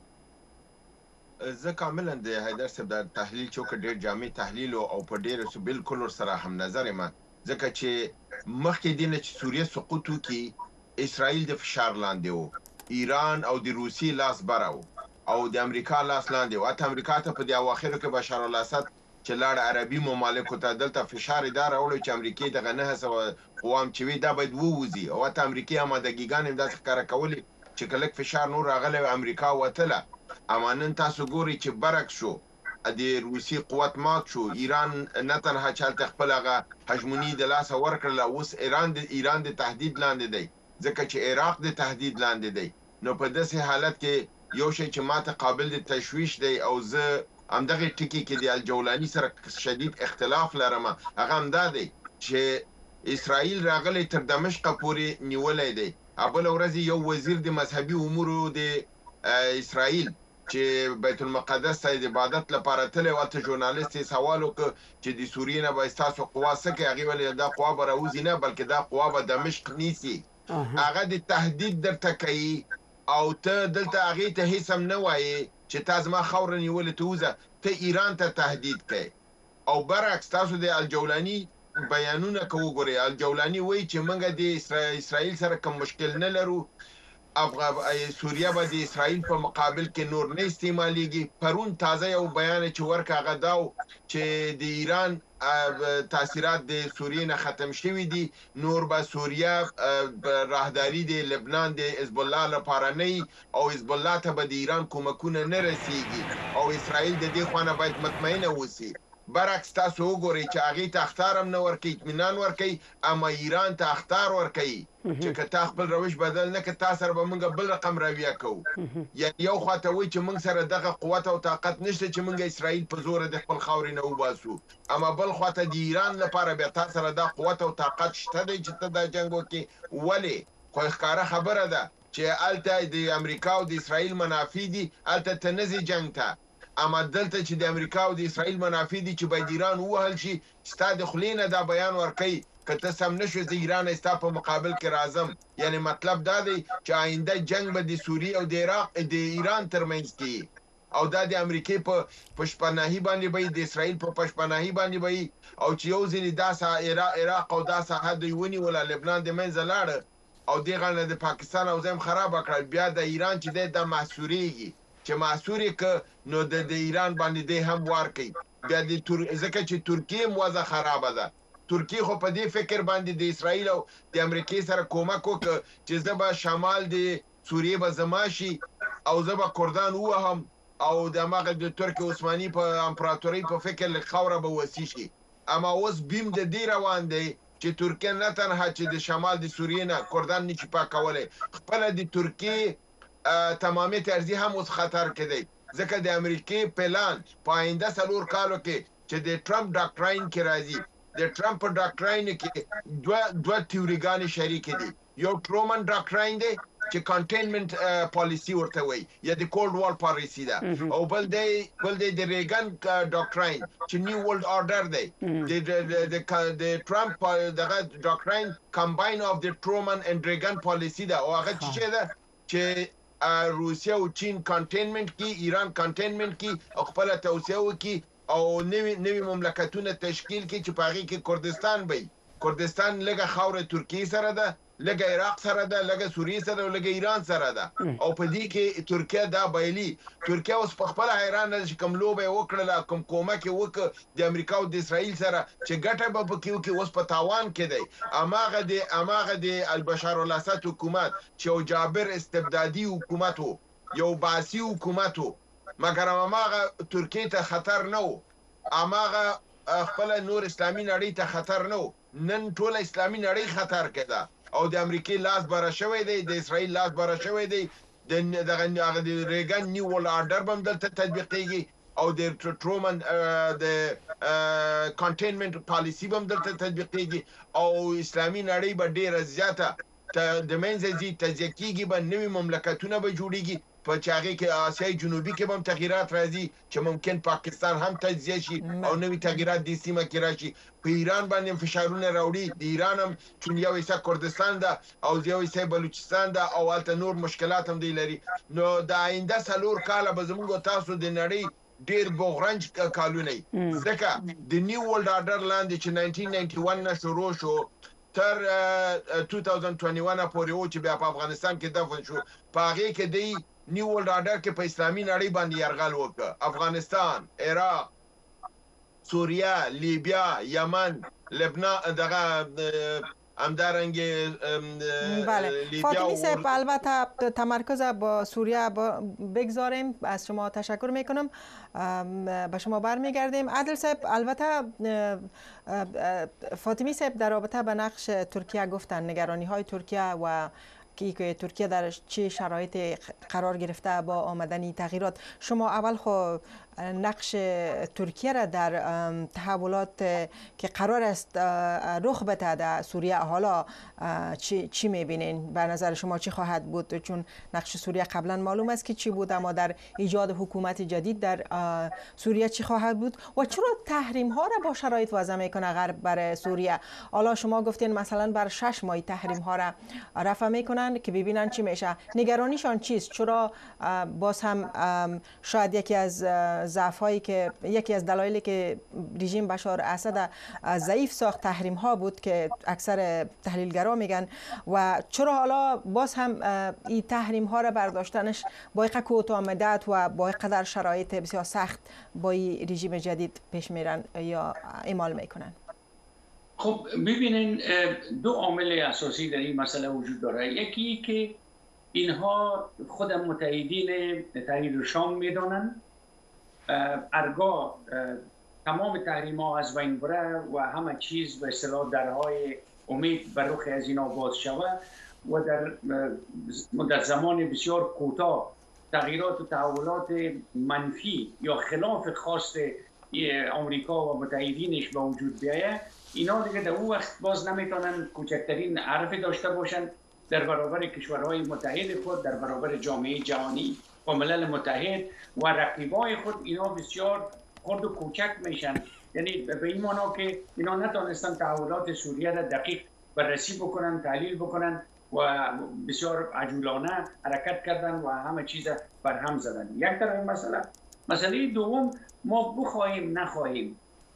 زه کاملا د حیدر صاحب د تحلیل چوکه ډېر جامع تحلیل او په ډېر بالکل ورسره هم نظر یم، ځکه چې مخکې دې نه چې سوریه سقوط وکړي اسرائیل د فشار لاندې و، ایران او د روسیې لاس بره او د امریکا لاس لاندې و. حتی امریکا ته په دې اواخرو کې بشار الاسد چې لاړ عربي ممالکو ته دلته فشار یې دا راوړی چې امریکې دغه 900 قوام چې وي دا باید ووځي، او حتی امریکې آمادګیګانې هم داسې ښکاره کولې چې که لږ فشار نور راغلی امریکا وتله. اما نن تاسو ګورئ چې برعکس شو، د روسي قوت مات شو، ایران نه تنها چې هلته خپل هغه هژموني د لاسه ورکړله، اوس ایران د تهدید لاندې دی، ځکه چې عراق د تهدید لاندې دی. نو په داسې حالت کې یو شی چې ماته قابل د تشویش دی او زه همدغه ټکي کې د الجولاني سره شدید اختلاف لرم، هغه همدا دی چې اسرائیل راغلی تر دمشق پورې نیولی دی. بله ورځ یو وزیر د مذهبي امورو د اسرائیل چې بیت المقدس ته د عبادت لپاره تللی و، هلته ژورنالیست یې سوال وکړ چې د سوریې نه به ستاسو قوا څه کوي؟ هغې ویل دا قوا به راوځي نه، بلکې دا قوا به دمشق نیسي. هغه د تهدید درته کوي او ته دلته هغې ته هیڅ هم نه وایې چې تا زما خاوره نیولې ته وځه، ته ایران ته تهدید کوي. او برعکس تاسو د الجولاني بیانونه که وګورئ، الجولاني وایي چې موږ د اسرائیل سره کوم مشکل نه لرو، سوریه به د اسرائیل په مقابل کې نور نه استعمالیږي. پرون تازه یو بیان چې ورکه هغه دا و چې د ایران تاثیرات د سوریې نه ختم شوي دي، نور به سوریه راهداري د لبنان د حزب الله لپاره نه، او حزب الله ته به د ایران کومکونه نه رسیږي، او اسرائیل د دې خوا نه باید مطمئنه اوسي. برعکس تاسو وګورئ چې هغې ته اخطار هم نه ورکوي، اطمینان ورکوي، اما ایران ته اخطار ورکوي چې که تا خپل روش بدل نه کړه تا سره به موږ بل رقم رویه کوو. یعنې یو خوا ته وایي چې موږ سره دغه قوت او طاقت نشته چې موږ اسرائیل په زوره د خپل خاورې نه وباسو، اما بل خوا ته د ایران لپاره بیا تا سره دا قوت او طاقت شته دی چې ته دا جنګ وکړې. ولې؟ خو ښکاره خبره ده چې هلته د امریکا او د اسرائیل منافع دي، هلته ته نه ځې جنګ ته. اما دلته چې د امریکا او د اسرائیل منافع دي چې باید ایران ووهل شي، ستا د خولې نه دا بیان ورکوي که ته سم نه شوې زه ایران ستا په مقابل کې راځم. یعنې مطلب دا دی چې آینده جنګ به د سوریې او د ایران ترمنځ کې، او دا د امریکې په پشپناهي باندې به د اسرائیل په پشپناهي باندې به، او چې یو ځینې دا عراق او دا ساحه دوی ونیوله، لبنان د منځه لاړه او دغه نه د پاکستان اوضاع هم خرابه کړه، بیا د ایران چې دی دا محصورېږي، چې محصور یې که نو د ایران باندې دی هم وار کوي. بیا ځکه چې ترکیې هم وضع خرابه ده، ترکیې خو په دې فکر باندې د اسرائیل او د امریکې سره کومک وکړ چې زه به شمال د سوریې به زما شي او زه به کردان ووهم او د هماغه د ترک عثماني په امپراتورۍ په فکر لږ خاوره به وسي شي. اما اوس بیم د دې روان دی چې ترکیه نه تنها چې د شمال د سوریې نه کردان نشي پاکولی، خپله د ترکیې تمامیت ارضي هم اوس خطر کې دی، ځکه د امریکې پلان په آینده 4 کالو کې چې د ټرمپ ډاکټراین کې راځي، د ټرمپ په ډاکټراین کې دوه تیوریګانې شریکې دي. یو ټرومن ډاکټراین دی چې کنټینمنت پالیسی ورته وایي، یا د کولډ وار پالیسی ده، او بل دی د ریګن ډاکټراین چې نیو ورلد آرډر دی. د ټرمپ دغه ډاکټراین کمباین اف د ټرومن اند ریګن پالیسی ده، او هغه څه ده چې روسیه او چین کنټینمنت کی، ایران کنټینمنت کی، او خپل توسعه وکي او نوی مملکتونه تشکیل کی چې پاغي کې کردستان وي. کردستان لګه خاور ترکیه سره ده، لګه عراق سره ده، لګه سوریه سره، لګه ایران سره ده، او په دې کې ترکیه دا بایلی. ترکیه اوس په خپل حیران ده چې کوم لوبه وکړه، کوم کومک وکړه د امریکا او د اسرائیل سره چې ګټه به پکې وکړي، اوس په تاوان کې دی. اماغه د البشار الاسد حکومت چې یو جابر استبدادي حکومت و، یو باسی حکومت و، مګر اماغه ترکیه ته خطر نه و. اماغه خپل نور اسلامي نړۍ ته خطر نه و، نن ټول اسلامي نړۍ خطر کده او د امریکای لاس بره شوی دی، د اسرائیل لاس بره شوی دی، د ریګن نیو ورلد آرډر هم دلته تطبیقیږي او د ټرومن د کنټینمنت پالیسی هم دلته تطبیقیږي او اسلامي نړۍ به ډیره زیاته د منځه ځي، تجزیه کیږي، به نوي مملکتونه به جوړیږي په هغه کې آسیای جنوبي کې هم تغییرات راځي چې ممکن پاکستان هم تجزیه شي او نوي تغییرات د سیمه کې راشي. په ایران باندې فشارونه راوړي، د ایران هم چون یو حصہ کردستان ده او یو حصہ بلوچستان ده او البته نور مشکلات هم دی لري. نو د آینده 4 کاله به زموږ تاسو د نړۍ ډیر بغرنج کالونه ځکه د نیو ورلد آرډر لاندې چې 1991 نه شروع شو تر 2021 پورې و چې بیا په افغانستان کې دفن شو، په هغه کې دی نیو ورلد آرډر کې په اسلامي نړۍ باندې یرغل وکړ. افغانستان، عراق، سوریه، لیبیا، یمن، لبنان، دغه همدارنگه بله. فاطمی صاحب البته تمرکز با سوریه بگذاریم. از شما تشکر میکنم. به شما برمیگردیم. عادل صاحب البته فاطمی صاحب در رابطه به نقش ترکیه گفتن، نگرانی های ترکیه و که ترکیه در چه شرایط قرار گرفته با آمدن تغییرات. شما اول خو نقش ترکیه را در تحولات که قرار است رخ بده در سوریه حالا چی میبینین؟ به نظر شما چی خواهد بود؟ چون نقش سوریه قبلا معلوم است که چی بود، اما در ایجاد حکومت جدید در سوریه چی خواهد بود و چرا تحریم ها را با شرایط وضع میکنه غرب بر سوریه؟ حالا شما گفتین مثلا بر 6 ماه تحریم ها را رفع میکنن که ببینن چی میشه. نگرانیشان چیست؟ چرا باز هم شاید یکی از ضعفایی که یکی از دلایلی که رژیم بشار اسد ضعیف ساخت تحریم ها بود که اکثر تحلیلگرا میگن، و چرا حالا باز هم این تحریم ها را برداشتنش با اینقدر کوتاه مدت و با اینقدر شرایط بسیار سخت با این رژیم جدید پیش میرن یا اعمال میکنن؟ خب ببینین، 2 عامل اساسی در این مسئله وجود داره. یکی که اینها خود متحدین تحریر شام میدانند، ارگاه تمام تحریم ها از بین بره و همه چیز به اصطلاح درهای امید بر رخ از اینا باز شود و در مدت زمان بسیار کوتاه تغییرات و تحولات منفی یا خلاف خواست آمریکا و متحدینش به وجود بیاید، اینا دیگه در اون وقت باز نمیتونن کوچکترین حرف داشته باشن در برابر کشورهای متحد خود، در برابر جامعه جهانی و ملل متحد و رقیبای خود. اینا بسیار خرد و کوچک میشن، یعنی به این معنا که اینا نتونستن تحولات سوریه را دقیق بررسی بکنن، تحلیل بکنن و بسیار عجولانه حرکت کردن و همه چیز بر هم زدن. یک طرف مسئله دوم، ما بخواهیم نخواهیم،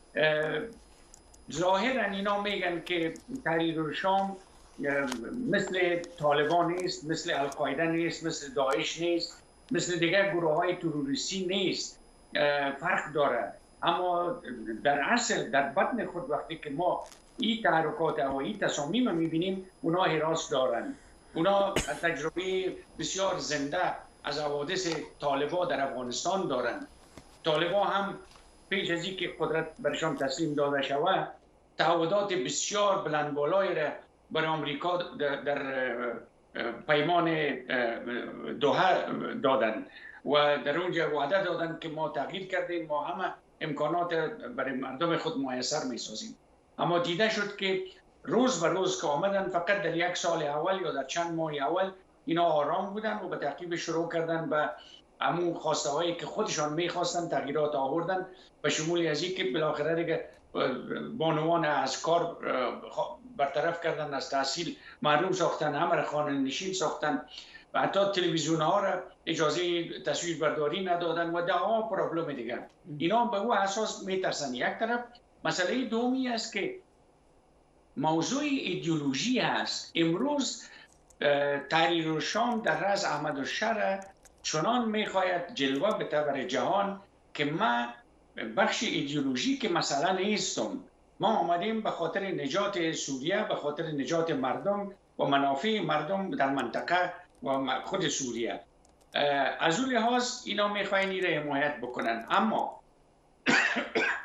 ظاهرا اینا میگن که تحریر شام مثل طالبان نیست، مثل القاعده نیست، مثل داعش نیست، مثل دیگر گروه های تروریستی نیست، فرق داره. اما در اصل در بطن خود وقتی که ما این تحرکات و این تصامیم میبینیم، اونا حراس دارن. اونا تجربه بسیار زنده از حوادث طالبان در افغانستان دارن. طالبان هم پیش از اینکه قدرت برشان تسلیم داده شود، تعهدات بسیار بلند بالایی را برای آمریکا در پیمان دوحه دادن و در اونجا وعده دادن که ما تغییر کردیم، ما همه امکانات برای مردم خود میسر میسازیم. اما دیده شد که روز به روز که آمدن، فقط در 1 سال اول یا در چند ماه اول اینا آرام بودن و به تعقیب شروع کردن به همون خواسته هایی که خودشان میخواستن تغییرات آوردن، به شمول از این که بالاخره دیگه بانوان از کار برطرف کردن، از تحصیل محروم ساختن، همه را خانه نشین ساختن و حتی تلویزیون ها را اجازه تصویر برداری ندادن و دعوا پرابلم دیگر. اینا به او اساس میترسن. یک طرف. مسئله دومی است که موضوع ایدئولوژی است. امروز تحریر شام در رأس احمدالشاه چنان میخواید جلوه بده برای جهان که ما بخش ایدئولوژی که مسئله نیستم. ما آمدیم به خاطر نجات سوریه، به خاطر نجات مردم و منافع مردم در منطقه و خود سوریه. از اون لحاظ اینا میخواین این را حمایت بکنن. اما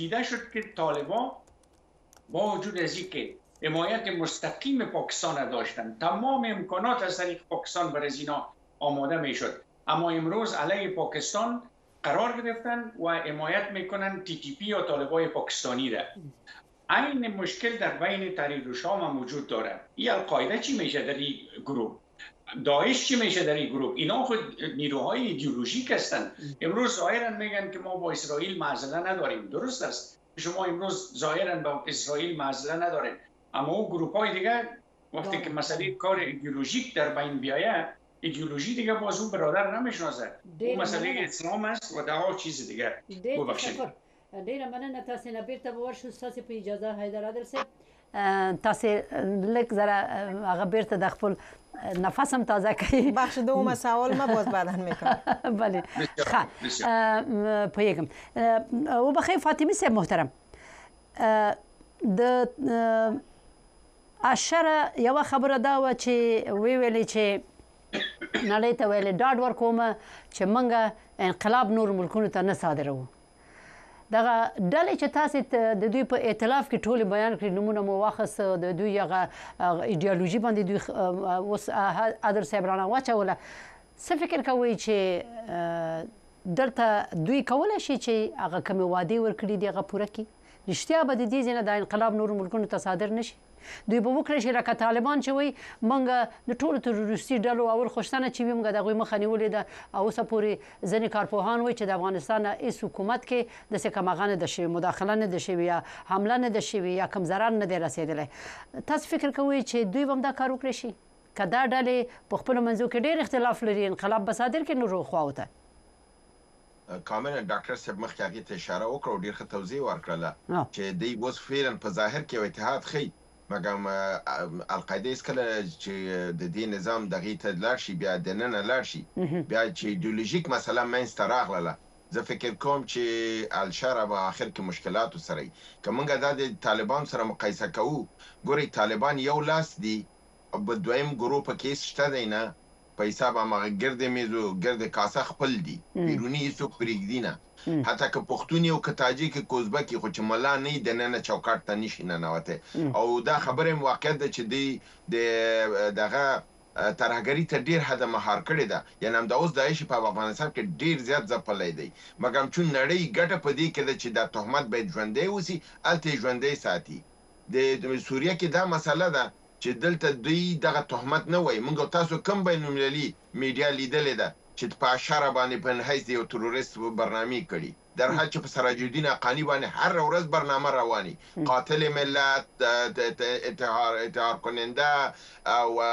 دیده شد که طالبان با وجود از اینکه حمایت مستقیم پاکستان داشتن، تمام امکانات از طریق پاکستان برای اینا آماده میشد، اما امروز علیه پاکستان قرار گرفتن و حمایت میکنن TTP یا طالبای پاکستانی را. این مشکل در بین تحریک الشام هم وجود داره. این القاعده چی میشه در این گروه؟ داعش چی میشه در این گروه؟ اینا خود نیروهای ایدئولوژیک هستند. امروز ظاهرا میگن که ما با اسرائیل معضله نداریم. درست است، شما امروز ظاهرا با اسرائیل معضله ندارین، اما اون گروه های دیگه وقتی که مسئله کار ایدئولوژیک در بین بیایه، ایدئولوژی دیگه باز اون برادر نمیشناسه. اون مسئله اسلام است و ده چیز دیگه. ببخشید. ډیره مننه. تاسو نه بیرته ورشو، تاسو په اجازه حیدر عادل صاحب تاسو لږ زره هغه بیرته د خپل نفس هم تازه کوي. بخش دوم سوال ما باز بعدا میکنم. بله پوهیږم. وبخښئ فاطمه صاحب محترم، د اشره یوه خبره دا وه چې ویلې چې نړۍ ته ویلې ډاډ ورکوم چې موږ انقلاب نور ملکونو ته نه صادروو. دغه ډلې چې تاسو د دوی په ائتلاف کې ټول بیان کړي، نمونه مو واخیست، د دوی هغه ایډیالوژي باندې دوی اوس عادل صاحب رانه واچوله. څه فکر کوئ چې دلته دوی کولی شي چې هغه کومې وعدې ورکړي دي هغه پوره کړي؟ رښتیا به د دې ځای نه د انقلاب نورو ملکونو ته صادر نه شي؟ دوی به وکړی شي لکه طالبان چې وایي موږ د ټولو تروریستي ډلو اول خوشتنه چې وي موږ د هغوی مخه نیولې ده، او اوسه پورې ځینې کارپوهان وایي چې د افغانستان نه هېڅ حکومت کې داسې کوم هغه نه ده شوې، مداخله نه ده شوې یا حمله نه ده شوې یا کوم ضرر نه دی رسېدلی. تاسو فکر کوئ چې دوی به هم دا کار وکړی شي که دا ډلې په خپلو منځو کې ډېر اختلاف لري، انقلاب به صادر کړي نورو خواو ته؟ کاملا ډاکټر صاحب مخکې هغې ته اشاره وکړه او ډېر ښه توضیح ورکړله چې دوی اوس فعلا په ظاهر کې یو اتحاد ښیي، مګر القاعده هېڅکله چې د دې نظام دغې ته لاړ شي، بیا دننه لاړ شي، بیا چې ایډیولوژیک مسله منځته راغله، زه فکر کوم چې الشره به آخر کې مشکلاتو سره وي. که موږ دا د طالبان سره مقایسه کوو، ګورئ طالبان یو لاس دي، په دویم ګروپ کې هېڅ شته دی نه، په حساب هماغه ګرد میز و ګرد کاسه خپل دي، بیروني هېڅوک پرېږدي نه، حتی که پښتون یو که تاجک که ازبک خو چې ملا نه وي دننه چوکاټ ته نشي ننوتی. او دا خبره هم واقعیت ده چې دوی د دغه ترهګري ته ډېر حده مهار کړې ده، یعنې همدا اوس داعش په افغانستان کې ډېر زیات ځپلی دی، مګر چون نړۍ ګټه په دې کې ده چې دا تهمت باید ژوندی اوسي، هلته یې ژوندی ساتي. د سوریه کې دا مسله ده چې دلته دوی دغه تهمت نه وایي. موږ تاسو کوم بین المللي میډیا لیدلې ده چې په اشاره باندې په حیث د یو تروریست برنامې کړي، در حال چې په سراج الدین حقاني باندې هر ورځ برنامه رواني، قاتل ملت، انتحار کننده او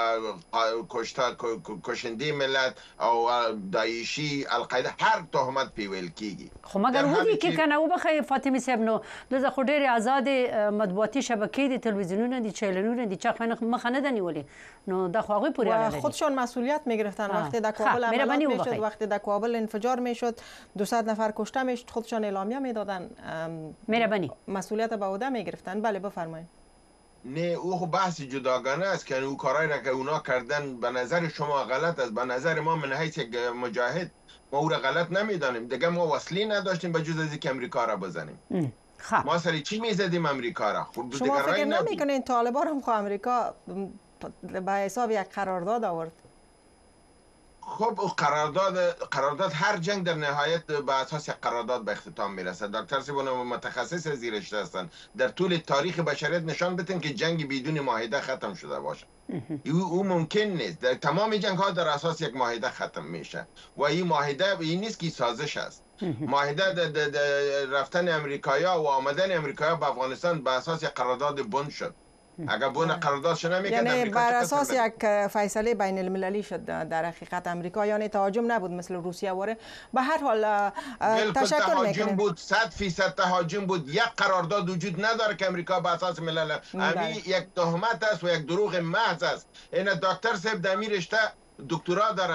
کشنده ملت او داعشي القاعده هر تهمت پې ویل کېږي. خو مګر ودي کې که نه وبخښئ فاطمه صاحب، نو دلته خو ډېرې ازادې مطبوعاتي شبکې دي، تلویزیونونه دي، چینلونه دي، چا مخه نه ده نیولې، نو دا خو هغوی پورې اړه لري. خودشان مسئولیت میگرفتن وقتی در کابل عملیات میشد، وقتی در کابل انفجار میشد، 200 نفر کشته میشد، خودشان اعلامیه میدادن، مهربانی مسئولیت به عهده میگرفتن. بله بفرمایید. نه او بحث جداگانه است که او کارهایی را که اونا کردن به نظر شما غلط است، به نظر ما من حیث یک مجاهد ما او را غلط نمیدانیم. دیگه ما وسیله نداشتیم به جز از اینکه امریکا را بزنیم. ما سری چی میزدیم امریکا را؟ شما فکر نمیکنین طالبان هم خو امریکا به حساب یک قرارداد آورد؟ خب قرارداد هر جنگ در نهایت به اساس قرارداد به اختتام میرسه. دکتر سیبون متخصص زیر رشته هستن، در طول تاریخ بشریت نشان بدن که جنگ بدون معاهده ختم شده باشه. او ممکن نیست. در تمام جنگ ها در اساس یک معاهده ختم میشه و این معاهده این نیست که سازش است. معاهده رفتن امریکایا و آمدن امریکایا به افغانستان به اساس قرارداد بن شد. اگر بون قراردادش نمیکرد، یعنی بر اساس یک فیصله بین المللی شد در حقیقت امریکا، یعنی تهاجم نبود مثل روسیه واره. به هر حال تشکر میکنیم. بود 100% تهاجم بود. یک قرارداد وجود نداره که امریکا به اساس ملل، همین یک تهمت است و یک دروغ محض است. این دکتر صاحب در رشته دکترا دارن،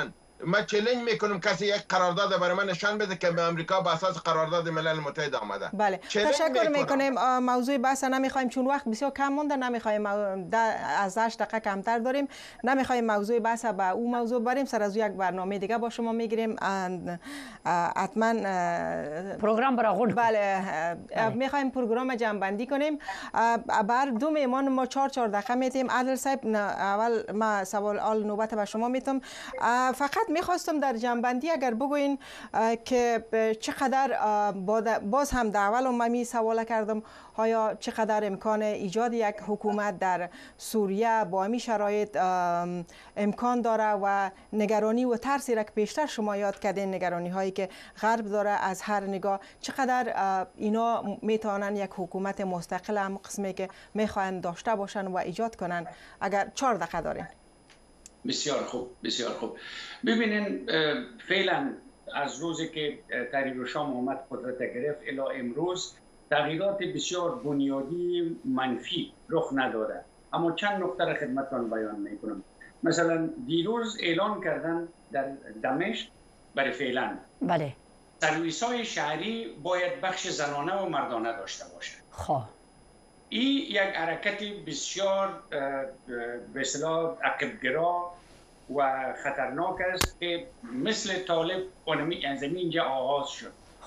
ما چالش میکنم کسی یک قرارداد برای من نشان بده که به امریکا به اساس قرارداد ملل متحد آمده. بله تشکر میکنیم. موضوع بحث نمیخوایم چون وقت بسیار کم مونده، نمیخوایم از 8 دقیقه کمتر داریم، نمیخوایم موضوع بحث به اون موضوع بریم. سر از یک برنامه دیگه با شما میگیریم. حتما پروگرام براغون. بله میخوایم پروگرام جمع کنیم. بر دو میمان ما 4 دقیقه میتیم. عادل صاحب اول ما سوال نوبت به شما میتم. فقط میخواستم در جمع‌بندی اگر بگوین که چقدر باز هم در اول من می سوال کردم آیا چقدر امکان ایجاد یک حکومت در سوریه با این شرایط امکان داره و نگرانی و ترسی را که بیشتر شما یاد کردین، نگرانی هایی که غرب داره از هر نگاه، چقدر اینا میتونن یک حکومت مستقل هم قسمی که میخواین داشته باشن و ایجاد کنن؟ اگر 4 دقیقه دارین. بسیار خوب، بسیار خوب. ببینین فعلا از روزی که تحریر شام آمد قدرت گرفت الی امروز تغییرات بسیار بنیادی منفی رخ نداده، اما چند نکته را خدمتتان بیان میکنم. مثلا دیروز اعلان کردن در دمشق برای فعلا بله سرویس‌های شهری باید بخش زنانه و مردانه داشته باشه. خواه این یک حرکت بسیار به اصطلاح عقب‌گرا و خطرناک است که مثل طالب زمین اینجا آغاز شد.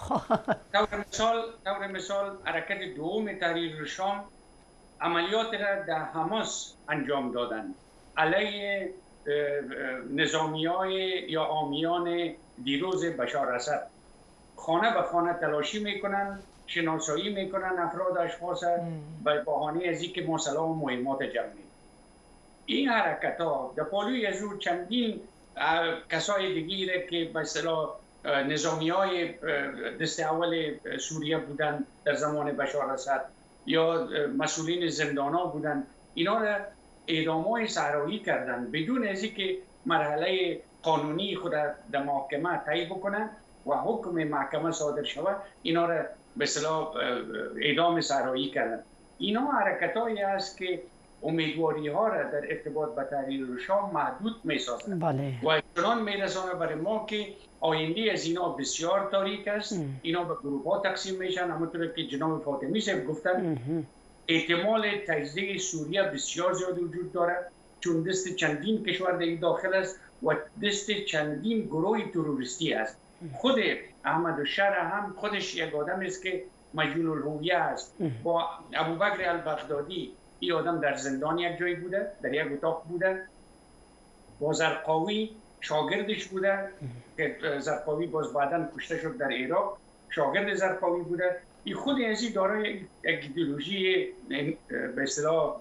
طور مثال حرکت دوم تحریر شام عملیات را در حماس انجام دادن علیه نظامیای یا عامیان دیروز بشار اسد. خانه به خانه تلاشی میکنن، شناسایی میکنن افراد اشخاص به بهانه از اینکه ما سلاح و مهمات جمعی. این حرکت ها در پالوی از او چندین کسای دیگری که به اصطلاح نظامی های دست اول سوریه بودن در زمان بشار اسد یا مسئولین زندان ها بودن، اینا را اعدام‌های صحرایی کردن بدون از اینکه مرحله قانونی خود در محکمه طی بکنن و حکم محکمه صادر شود، اینا را به اصطلاح اعدام صحرایی کردن. اینا حرکتایی است که امیدواری ها را در ارتباط به تحریر شام محدود می‌سازند. بله. و چنان می‌رسانه برای ما که آینده از اینا بسیار تاریک است. اینا به گروه‌ها تقسیم میشن، همونطور که جناب فاطمی صاحب گفتن احتمال تجزیه سوریه بسیار زیاد وجود دارد، چون دست چندین کشور در این داخل است و دست چندین گروه تروریستی است. خود احمد الشرع هم خودش یک آدم است که مجهول الهویه است. با ابوبکر البغدادی این آدم در زندان یک جایی بوده، در یک اتاق بوده. با زرقاوی شاگردش بوده که زرقاوی باز بعداً کشته شد در عراق، شاگرد زرقاوی بوده. این خود ازی دارای یک ایدئولوژی به اصطلاح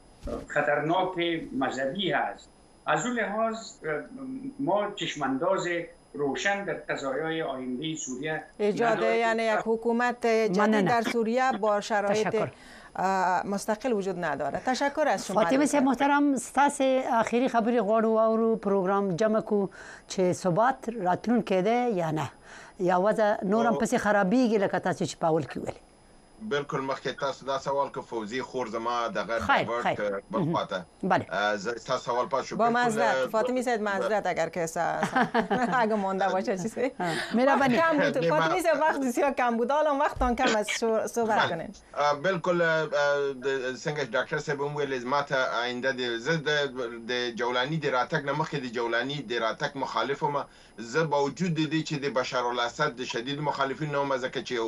خطرناک مذهبی هست. از اون لحاظ ما چشمانداز روشن در قضایای آینده سوریه ایجاد یعنی یک حکومت جدید در سوریه با شرایط مستقل وجود نداره. تشکر از شما. فاطمه صاحب محترم، ستاسو اخیری خبرې غواړو او پروګرام جمع کو چې ثبات راتلونکی دی یا نه، یا وضع نورم پسې خرابېږي لکه تاسو چې په اول کې ویلي؟ بالکل مخکې تاسو دا سوال که فوزي خور زما دغه ډایورټ بخواته تاسو سوال پاس شو. با معذرت فاطمی صاحب، معذرت اگر که اگه مونده باشه چیزی مهربانی. فاطمی صاحب وقت بسیار کم بود، الان وقتتون کم از صحبت کنین. بالکل څنګه ډاکټر صاحب هم ویل ماته آینده د جولانی د راتګ نه مخکې د جولانی د راتګ مخالفم. زه باوجود د دې چې د بشار الاسد د شدید مخالفین نوم ځکه چې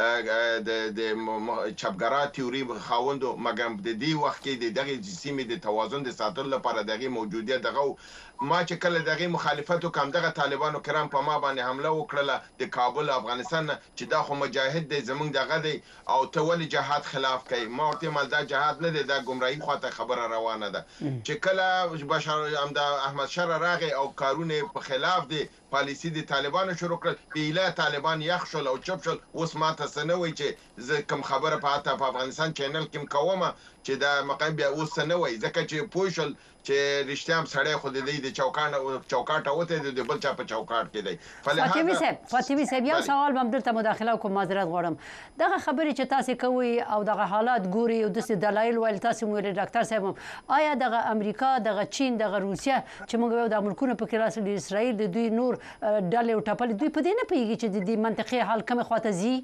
د چپګرا تیوري خاوندو، مګر د دې وخت کې د دغه سیمې د توازن د ساتلو لپاره دغه موجودیت دغه ما چې کله دغه مخالفت وکم دغه طالبانو کرام په ما باندې حمله وکړه د کابل افغانستان چې دا خو مجاهد دی زمونږ دغه دی او ته ولې جهاد خلاف کوي؟ ما ورته مال دا جهاد نه دی، دا ګمراهي خواته خبره روانه ده. چې کله بشار احمد شر راغی او کارونه په خلاف دی پالیسی د طالبانو شروع کړ پیله طالبان یخ شول او چپ شل اوس ماته سنوي چې زه کوم خبره په افغانستان چینل کې کومه چې دا مقام بیا اوس سنوي ځکه چې پوښل چې رښتیا هم سړی خو د چوکاټ اوته د بل چا په چوکاټ کې دی. فاطمه صاحب یو سوال هم درته مداخله کوم معذرت غواړم دغه خبرې چې تاسو کوي او دغه حالات ګوري او د دلایل ول تاسو مو ډاکټر صاحب آیا دغه امریکا دغه چین دغه روسیا چې موږ د ملکونو په کې راسل د اسرائیل د دوی نور ډلې او ټپلې دوی په دې نه پیږي چې د منطقې حال کومه خواته زی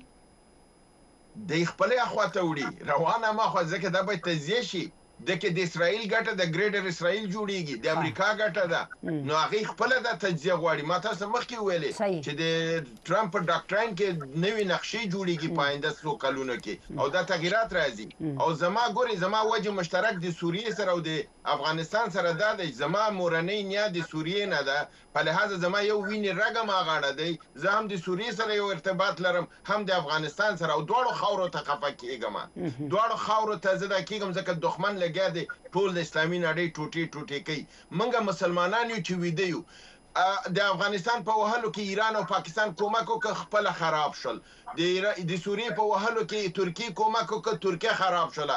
د خپل اخواته وړي روانه ما خو ځکه دا به تزیه شي د اسرائیل ګټه د ګریډر اسرائیل جوړیږي د امریکا ګټه ده نو هغه خپل د تجزیه غواړي ما تاسو مخکې ویلې چې د ټرمپ ډاکټرین کې نوې نقشې جوړیږي په آینده څو کلونو کې او دا تغیرات راځي او زما ګوري زما وجه مشترک د سوریې سره او د افغانستان سره دا د زما مورنۍ نیا د سوریې نه ده په لحاظ زما یو ویني رګم غاړه دی زه هم د سوریې سره یو ارتباط لرم هم د افغانستان سره او دواړو خاورو ته خفه کېږم دواړو خاورو ته زه دا کېږم ځکه دښمن لګیا دی ټول د اسلامي نړۍ ټوټې کوي موږ مسلمانان یو چې ویده یو د افغانستان په وهلو کې ایران او پاکستان کومک وکړ خپل خراب شول د سوریې په وهلو کې ترکیه کومک وکړ ترکیه خراب شول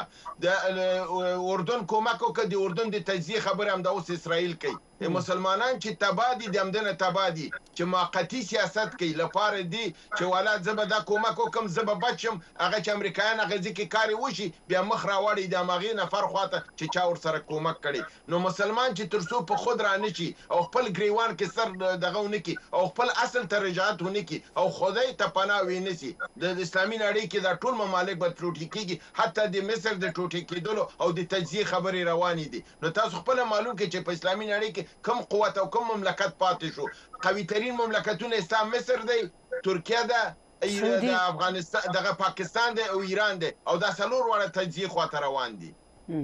د اردن کومک وکړ د اردن د تجزیه خبره هم د اوس اسرائیل کوي مسلمانان چې تبادی د امدنه تبادی چې موقتی سیاست کوي لپاره دی چې ولادت زبر دا کومک وکم زبر بچم هغه چې امریکایان هغه ځکه کاری وشي بیا مخ راوړي د ماغي نفر خواته چې چا ور سره کومک کړي نو مسلمان چې ترسو په خود را نشي او خپل گریوان کې سر دغه ونکي او خپل اصل ته رجعت ونکي او خدای ته پناه وینسي د اسلامي نړۍ کې دا ټول ممالک به ټوټي کیږي حتی د مصر د ټوټي کېدلو او د تجزیه خبرې روانې دي نو تاسو خپل معلوم کې چې په اسلامي نړۍ کې کم قوت او کم مملکت پاتې شو قوي ترين مملکتونه اسلام مصر دی ترکیه ده د افغانستان دغه پاکستان دی او ایران دی او دا څلور وړه تجزیه خواته روان دي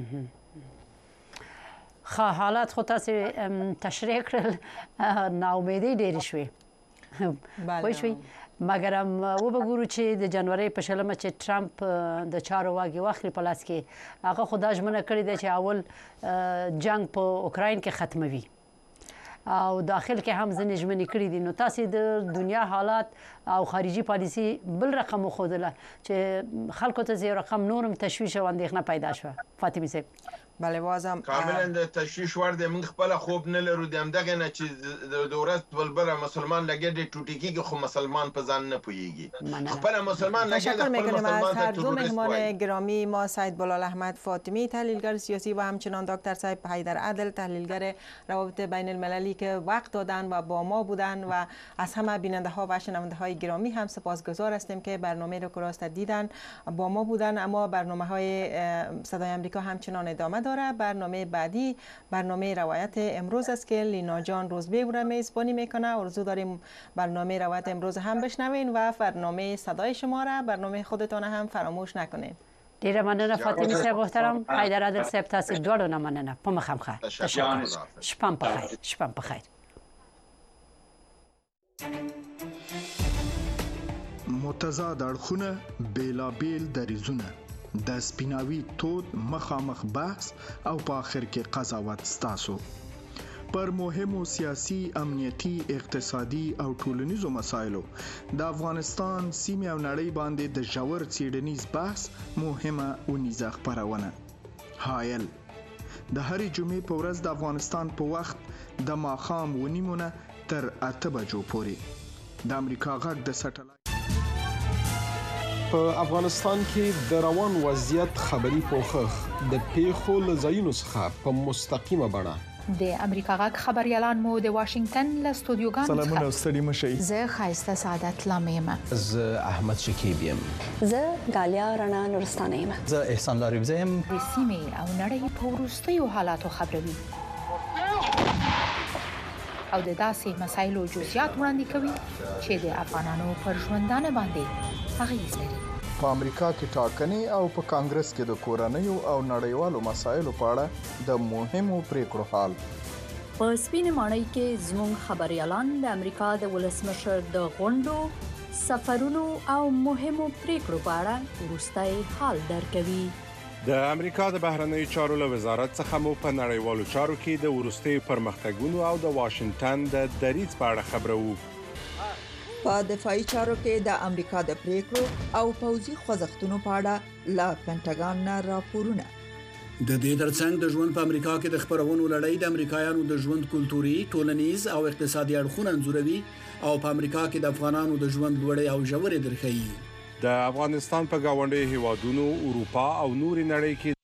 حالات خو تاسو تشریح کړل ناامیدي ډېر شوې وای شوي مګر هم وبګورو چې د جنوري په شلمه چې ټرمپ د چارو واګي واخلي په لاس کې هغه خدای ژمنه کړې ده چې اول جنگ په اوکراین کې ختموي او داخل کې هم ځنې ژمنې کړې دي نو تاسو د دنیا حالات او خارجي پالیسي بل رقم خوده چې خلکو ته یو رقم نورم تشویش او اندېښنه پیدا شوه فاطمه صاحب بله بازم کاملا د تشویش ور دی موږ خپل خوب نه لرو د همدغه نه چې د ورځ بلبره مسلمان لګي ټوټي کیږي خو مسلمان په ځان نه پويږي خپل مسلمان لګي تشکر میکنیم از هر دو مهمان گرامی ما سید بلال احمد فاطمی تحلیلگر سیاسی و همچنان دکتر صاحب حیدر عادل تحلیلگر روابط بین المللی که وقت دادن و با ما بودن و از همه بیننده ها و شنونده های گرامی هم سپاسگزار هستیم که برنامه رو راست دیدن با ما بودن اما برنامه های صدای آمریکا همچنان ادامه داره برنامه بعدی برنامه روایت امروز است که لینا جان روزبه را میزبانی میکنه آرزو داریم برنامه روایت امروز هم بشنوین و برنامه صدای شما را برنامه خودتان هم فراموش نکنین ډیره مننه فاطمه صاحب محترم حیدر عادل صاحب تاسو دواړو نه مننه په مخام ښه تشکر شپم په خیر متضاد اړخونه بیلابیل دریزونه د سپیناوي تود مخامخ بحث او په آخر کې قضاوت ستاسو پر مهمو سیاسي امنیتي اقتصادي او ټولنیزو مسایلو د افغانستان سیمه او نړۍ باندې د ژور څېړنیز بحث مهمه ونیزه خپرونه حایل د هرې جمعې په ورځ د افغانستان په وخت د ماښام 9:30 تر 8 بجو پورې د امریکا غږ د سټلایټ په افغانستان کې د روان وضعیت خبري پوښښ د پیښو لزاینو څخه په مستقیمه بڼه د امریکا غږ خبريالان مو د واشنگټن له استودیوګانو سلامونه ستړي مشي زه خایسته سعادت لامیم زه احمد شکیب یم زه غالیا رڼا نورستانه یم زه احسان لاریبزه یم د سیمې او نړۍ په وروستیو حالاتو خبروي او د داسې مسایلو جزئیات وړاندې کوي چې د افغانانو پر ژوندانه باندې اغیز لري په امریکا کې ټاکنې او په کانګرس کې د کورنیو او نړیوالو مسایلو په اړه د مهمو پریکړو حال په سپینې ماڼۍ کې زموږ خبريالان د امریکا د ولسمشر د غونډو سفرونو او مهمو پریکړو په اړه وروستي حال درکوي د امریکا د بهرنیو چارو له وزارت څخه مو په نړیوالو چارو کې د وروستیو پرمختګونو او د واشنگټن د دریځ په اړه خبرو. په دفاعي چارو کې د امریکا د پریکړو او پوځي خوځښتونو په اړه لا پینټاګان نه راپورونه. د دې ترڅنګ د ژوند په امریکا کې د خبرونو لړۍ د امریکایانو د ژوند کلتوري، ټولنیز او اقتصادي اړخونه انځوروي او په امریکا کې د افغانانو د ژوند لوړې او ژورې درښيي. د افغانستان په گاونډي هیوادونو، اروپا او نورې نړۍ کې